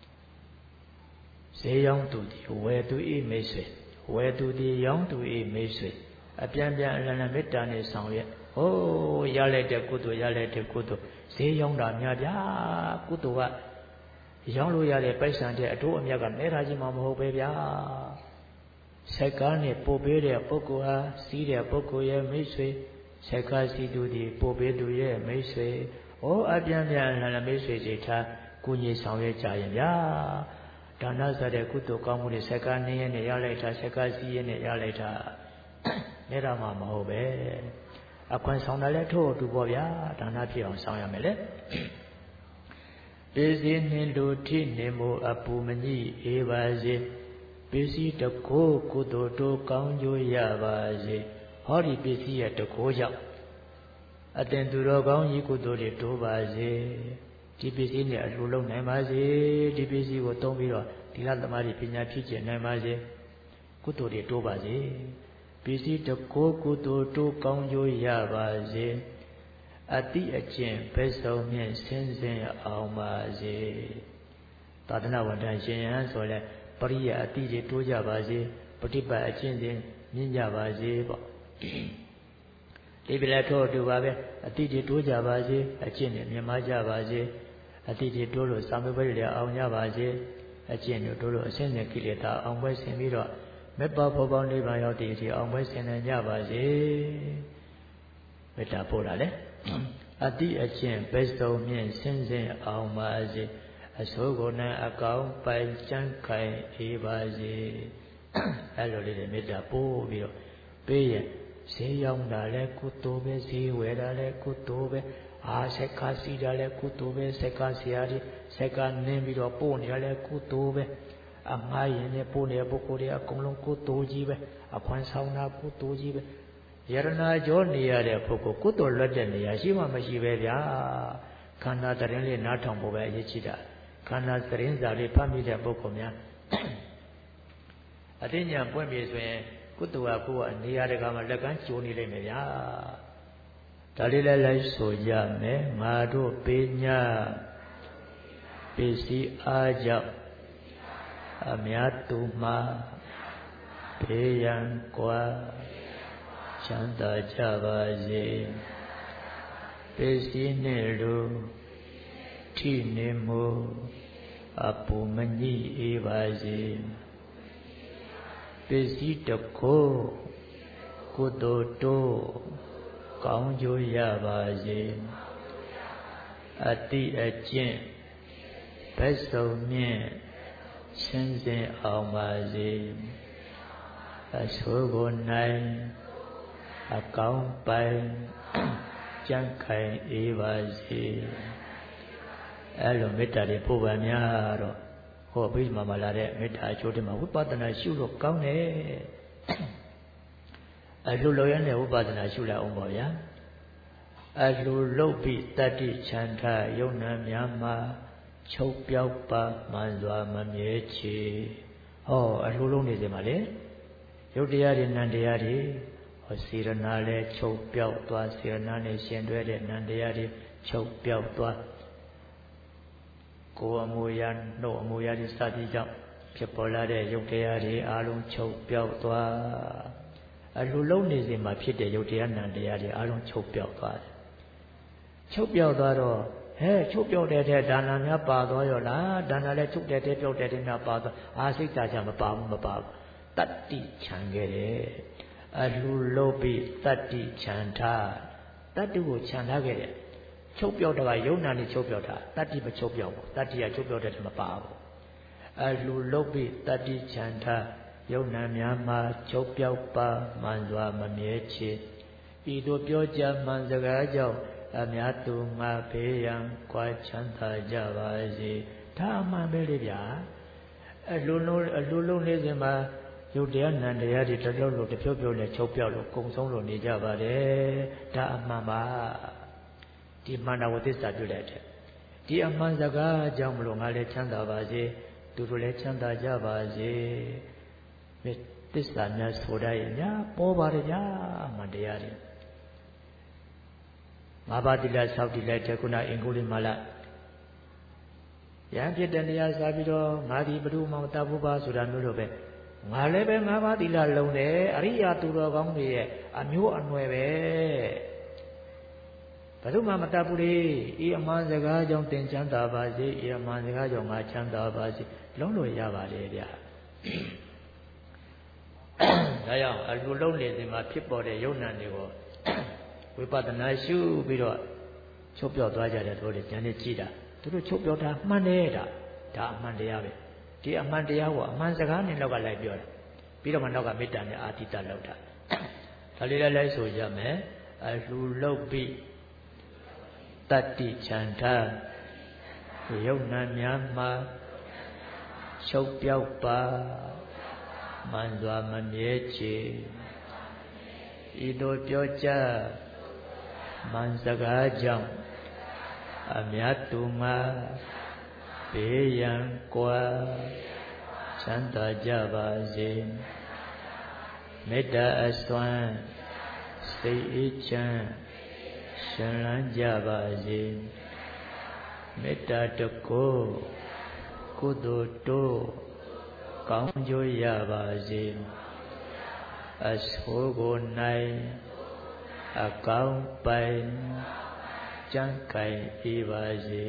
ဈေးရောင်းသူဒီဝယ်သူဤမိတ်ဆွေဝယ်သူဒီရောင်းသူဤမိတ်ဆွေအပြန်ပြန်အလလမေတ္တာနဲ့ဆောင်ရွက်ဟိုးရလိုက်တဲ့ကုသိုလ်ရလိုက်တဲ့ကုသိုလ်ဈေးရောင်းတာများဗျာကုသိုလ်ကရောင်းလို့ရတဲ့ပိုက်ဆံတဲ့အတိုးအမြတ်ကနဲတာကြီးမှမဟုတ်ပဲဗျာဆက်ကားနဲ့ပို့ပေးတဲ့ပုဂ္ဂိုလ်ဟာစီးတဲ့ပုဂ္ဂိုလ်ရဲ့မိတ်ဆွေဆက်ကားစီးသူဒီပို့ပေးသူရဲ့မိတ်ဆွေဟိုးအပြန်ပြန်အလလမိတ်ဆွေစိတ်ထားကုညီဆောင်ရွက်ကြရင်ဗျာဒါနဆိုတဲ့ကုသိုလ်ကောင်းမှုတွေဆက်ကားနေရနဲ့ရလိုက်တာဆက်ကားစီးရနဲ့ရလိုက်တာနဲတာမှမဟုတ်ပဲအခွင့်ဆောင်တယ်လဲထို့တူပေါ့ဗျာဒါနဖြစ်အောင်ဆောင်ရမယ်လေပေစီနှင်းလူထိနေမို့အပူမညိအေးပါစေပေစီတကိုးကုသိုလ်တို့ကောင်းကျိုးရပါစေဟောဒီပေစီရဲ့တကိုးကြောင့်အတင်သူတော်ကောင်းကြီးကုသိုလ်တွေတိုးပါစေဒီပစ္စည်းနဲ့အလှူလုံးနိုင်ပါစေဒီပစ္စည်းကိုသုံးပြီးတော့ဒီလသမားတွေပညာဖြစ်ကျင်နိုင်ပါစေကုသိုလ်တွေတိုးပါစေပစ္စည်းတကိုးကုသိုလ်တိုးကောင်းကျိုးရပါစေအတိအကျင့်ဘက်ဆုံးမြင့်ဆင်းဆင်းအောင်ပါစေသာသနာဝန်ထမ်းရှင်ယဟန်ဆိုလဲပရိယအတိတွေတိုးကြပါစေပฏิပတ်အကျင့်တွေမြင့်ကြပါစေပေါ့ဒီပြလက်ထို့တူပါပဲအတိတွေတိုးကြပါစေအကျင့်တွေမြင့်မားကြပါစေအတိတွေတိုးလို့စာမေးပွဲတွေအောင်ကြပါစေအကျင့်တွေတိုးလို့အစင်းနဲ့ကိလေသာအောင်ပွဲဆင်ပြီးတော့မေတ္တာဖို့ပေါင်းနိဗ္ဗာန်ရောက်တဲ့အထိအောင်ပွဲဆင်နိုင်ကြပါစေမေတ္တာပို့တာလေအတိအကျင့်ဘက်ဆုံးမြင့်ဆင်းဆင်းအောင်ပါစေအစိုးကိုယ်နဲ့အကောင်ပိုင်ကျမ်းခိုင်အေးပါစေအဲ့လိုလေးတွေမေတ္တာပို့ပြီးတော့ပေးရင်ဈေးရောက်တာလဲကုသိုလ်ပဲဈေးဝယ်တာလဲကုသိုလ်ပဲအာဆက်ကားစီးတာလဲကုသိုလ်ပဲဆက်ကားဆရာကြီးဆက်ကားနင်းပြီးတော့ပို့နေရလဲကုသိုလ်ပဲအငှားရင်နဲ့ပို့နေတဲ့ပုဂ္ဂိုလ်တွေအကုန်လုံးကုသိုလ်ကြီးပဲအခွန်ဆောင်တာကုသိုလ်ကြီးပဲယရနာကြောနေရတဲ့ပုဂ္ဂိုလ်ကုသိုလ်လွတ်တဲ့နေရာရှိမှမရှိပဲဗျာခန္ဓာတရင်လေးနားထောင်ဖို့ပဲအရေးကြီးတာခန္ဓာတရင်စာလေးဖတ်မိတဲ့ပုဂ္ဂိုလ်များအသိဉာဏ်ပွင့်ပြီဆိုရင်ကုသိုလ်ကကိုယ်ကနေရာတကာမှာလက်ကမ်းကျိုးနေလိမ့်မယ်ဗျာဒါလေးလည်းလိုက်ဆိုကြမယ်ငါတို့ပေညာပစ္စည်းအားကြောင့်အများသူမှာဘေးရန်ကွာချမ်းသာကြပါစေပစ္စည်းနှင့်လူထိနေမှုအပူမညိအေးပါစေပစ္စည်းတကိုးကုသိုလ်တို့ကောင်းကျိုးရပါစေအတိအကျင့်ဘက်ဆုံးမြင့်ဆင်းဆင်းအောင်ပါစေအဆိုးကိုနိုင်အကောင်းပိုင်ကြံ့ခိုင်အေးပါစေအဲ့လိုမေတ္တာတွေပို့ပါများတော့ဟောပြီးမှမလာတဲ့မေတ္တာအကျိုးတွေမှာဝိပဿနာရှုလို့ကောင်းတယ်အလှလိုရတဲ့ဝိပဿနာရှုလိုက်အောင်ပါဗျာအလှလုတ်ပြီးတတ္တိချန္ထယုံနာများမှာချုပ်ပြောက်ပါမှန်စွာမမြဲချေဟောအလှလုံးနေစမှာလေရုပ်တရားတွေနံတရားတွေဟောစေရနာလဲချုပ်ပြောက်သွားစေရနာနဲ့ရှင်တွဲတဲ့နံတရားတွေချုပ်ပြောက်သွားကိုယ်အမူအရာနှုတ်အမူအရာတွေစသည်ကြောင့်ဖြစ်ပေါ်လာတဲ့ရုပ်တရားတွေအလုံးချုပ်ပြောက်သွားအလှလုံးနေစဉ်မှာဖြစ်တဲ့ရုပ်တရားနံတရားတွေအလုံးချုပ်ပြောက်သွားတယ်ချုပ်ပြောက်သွားတော့ဟဲ့ချုပ်ပြောက်တဲ့တဲ့ဒါနများပါသွားရောလားဒါနလည်းချုပ်တဲ့တဲ့ပြောက်တဲ့တဲ့များပါသွားအာစိတ်ဓာတ်ချမပါဘူးမပါဘူးတတ္တိချံခဲ့တယ်အလှလုံးပြီးတတ္တိချံထားတတ္တုကိုချံထားခဲ့တယ်ချုပ်ပြောက်တာကယုံနာနဲ့ချုပ်ပြောက်တာတတ္တိမချုပ်ပြောက်ဘူးတတ္တိကချုပ်ပြောက်တဲ့မပါဘူးအလှလုံးပြီးတတ္တိချံထားယုံနာများမှာချုပ်ပြောက်ပါမှန်စွာမမြဲချေဤသို့ပြောကြမှန်စကားကြောင့်အများသူငါဘေးရန်ကွာချမ်းသာကြပါစေဒါအမှန်ပဲလေဗျာအလှလုံးအလှလုံးနေစဉ်မှာရုပ်တရားနံတရားတွေတလုံးလို့တဖြုတ်ဖြုတ်နဲ့ချုပ်ပြောက်လို့ကုံဆုံးလို့နေကြပါတယ်ဒါအမှန်ပါဒီမှန်တာဝသစ္စာပြုလိုက်တဲ့ဒီအမှန်စကားကြောင့်မလို့ငါလည်းချမ်းသာပါစေသူတို့လည်းချမ်းသာကြပါစေသစ္စာများဆိုတတ်ရဲ့ညာပေါ်ပါတယ်ဗျာအမှန်တရားတွေငါးပါးသီလဆောက်တည်လိုက်တဲ့ခုနအင်္ဂုလိမာလရဟန်းဖြစ်တဲ့နေရာစားပြီးတော့ငါဒီဘုရုမောင်တတ်ဖို့ပါဆိုတာမျိုးလိုပဲငါလည်းပဲငါးပါးသီလလုံးတယ်အရိယာသူတော်ကောင်းတွေရဲ့အမျိုးအနွယ်ပဲဘယ်သူမှမတတ်ဘူးလေဤအမှန်စကားကြောင့်သင်ချမ်းသာပါစေဤအမှန်စကားကြောင့်ငါချမ်းသာပါစေလုံးလို့ရပါတယ်ဗျာဒါကြောင့်အလူလုံးနေစဉ်မှာဖြစ်ပေါ်တဲ့ယုံနာတွေကိုဝိပဿနာရှုပြီးတော့ချုပ်ပြောက်သွားကြတဲ့တို့တွေဉာဏ်နဲ့ကြည့်တာသူတို့ချုပ်ပြောက်တာမှန်တယ်ဒါဒါအမှန်တရားပဲဒီအမှန်တရားကိုအမှန်စကားနဲ့လောက်ကလိုက်ပြောတယ်ပြီးတော့မှနောက်ကမေတ္တာနဲ့အာတိတလောက်တာဒါလေးလည်းလိုက်ဆိုကြမယ်အလူလုံးပြီးတတ္တိချန္ထယုံနာများမှာချုပ်ပြောက်ပါမှန်စွာမမြဲချေဤသို့ပြောကြားမှန်စကားကြောင့်အမြတ်သူမှာဘေးရန်ကွာချမ်းသာကြပါစေမေတ္တာအစွမ်းစိတ်အေးချမ်းရှင်လန်းကြပါစေမေတ္တာတကုကုသိုလ်တို့ကောင်းကျိုးရပါစေအဆိုးကို၌အကောင်းပိုင်ကြံ့ခိုင်ဤပါစေ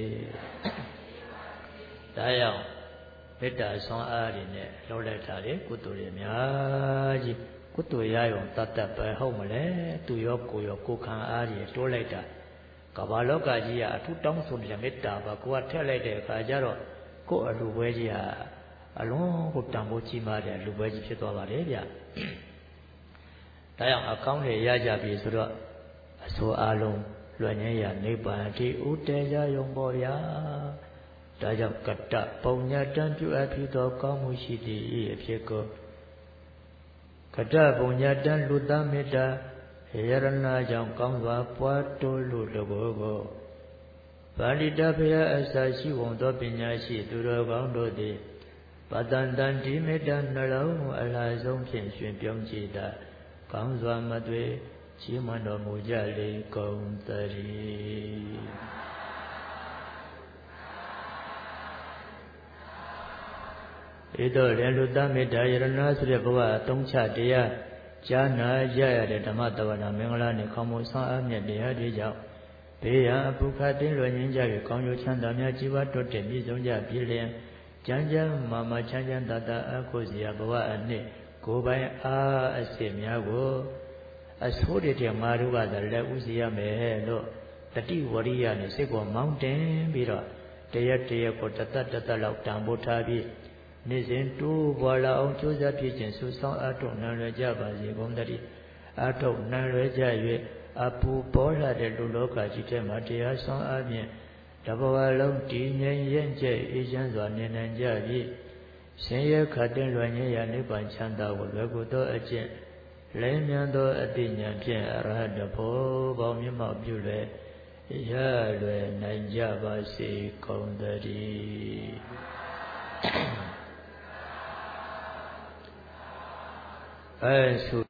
ဒါကြောင့်မေတ္တာဆွမ်းအားတွေနဲ့လှုပ်လိုက်တာလေကုသိုလ်တွေအများကြီးကုသိုလ်ရယုံတတ်တတ်ပဲဟုတ်မလဲသူရောကိုရောကိုခံအားတွေတိုးလိုက်တာကမ္ဘာလောကကြီးကအထူးတောင်းဆိုနေတဲ့မေတ္တာပါကိုကထက်လိုက်တဲ့အခါကျတော့ကိုယ့်အလူပွဲကြီးဟာအလုံးကိုတန်ဖိုးကြီးမားတဲ့လူပွဲကြီးဖြစ်သွားပါတယ်ဗျဒါကြောင့်အကောင်းတွေရကြပြီဆိုတော့အစိုးအလုံးလွယ်ငင်းရနိဗ္ဗာန်တိဥတည်ကြယုံပေါ်ဗျာဒါကြောင့်ကတ္တပုံညာတံပြုအပ်ဖြစ်သောကောင်းမှုရှိသည့်ဤအဖြစ်ကိုကတ္တပုံညာတံလူသားမေတ္တာရရဏကြောင့်ကောင်းစွာပွားတိုးလို့တဘောကိုပါဠိတဖျားအစာရှိဝန်သောပညာရှိသူတော်ကောင်းတို့သည်ပတန်တန်ဒီမေတ္တာနှလုံးအလားဆုံးဖြင့်ရှင်ပြုံးကြည်တာကောင်းစွာမသွေချီးမွမ်းတော်မူကြလေကုန်သတည်းဧတောရေလူတမေတ္တာယရဏဆိုတဲ့ဘဝအသုံးချတရားကြားနာရရတဲ့ဓမ္မတဝနာမင်္ဂလာနှင့်ခေါင်းမဆန်းအားမြတ်တရားတွေကြောင့်ဘေးရန်အပုခတ်တင်းလွယ်ငင်းကြ၍ကောင်းကျိုးချမ်းသာများကြီးပွားတိုးတက်မြင့်ဆုံးကြပြည်လျင်ကျမ်းကျမ်းမာမာချမ်းချမ်းသာသာအခုစီရဘဝအနှစ်ကိုယ်ပိုင်အားအစစ်များကိုအဆိုးတွေတဲ့မာတို့ကလည်းဥစီရမယ်လို့တတိဝရိယနဲ့စိတ်ကိုမောင်းတင်ပြီးတော့တရက်တရက်ကိုတသက်တသက်လောက်တန်ဖိုးထားပြီးနေ့စဉ်တိုးပွားလာအောင်ကြိုးစားဖြစ်ခြင်းဆုဆောင်အထုတ်နံရကြပါစေကုန်တည်းအထုတ်နံရကြ၍အပူပေါ်လာတဲ့လူလောကကြီးထဲမှာတရားဆောင်အပြင်တဘဝလုံးတည်ငြိမ်ရဲ့ကျဲအေးချမ်းစွာနေနိုင်ကြပြီးဆင်းရဲခတ်တဲ့လွယ်ငင်းရာနိဗ္ဗာန်ချမ်းသာကိုလွယ်ကူသောအကျင့်လဲမြန်သောအသိဉာဏ်ဖြင့်အရဟတဖို့ပေါင်းမြတ်မောက်ပြုလွယ်ရလွယ်နိုင်ကြပါစေကုန်တည်းအဲဆု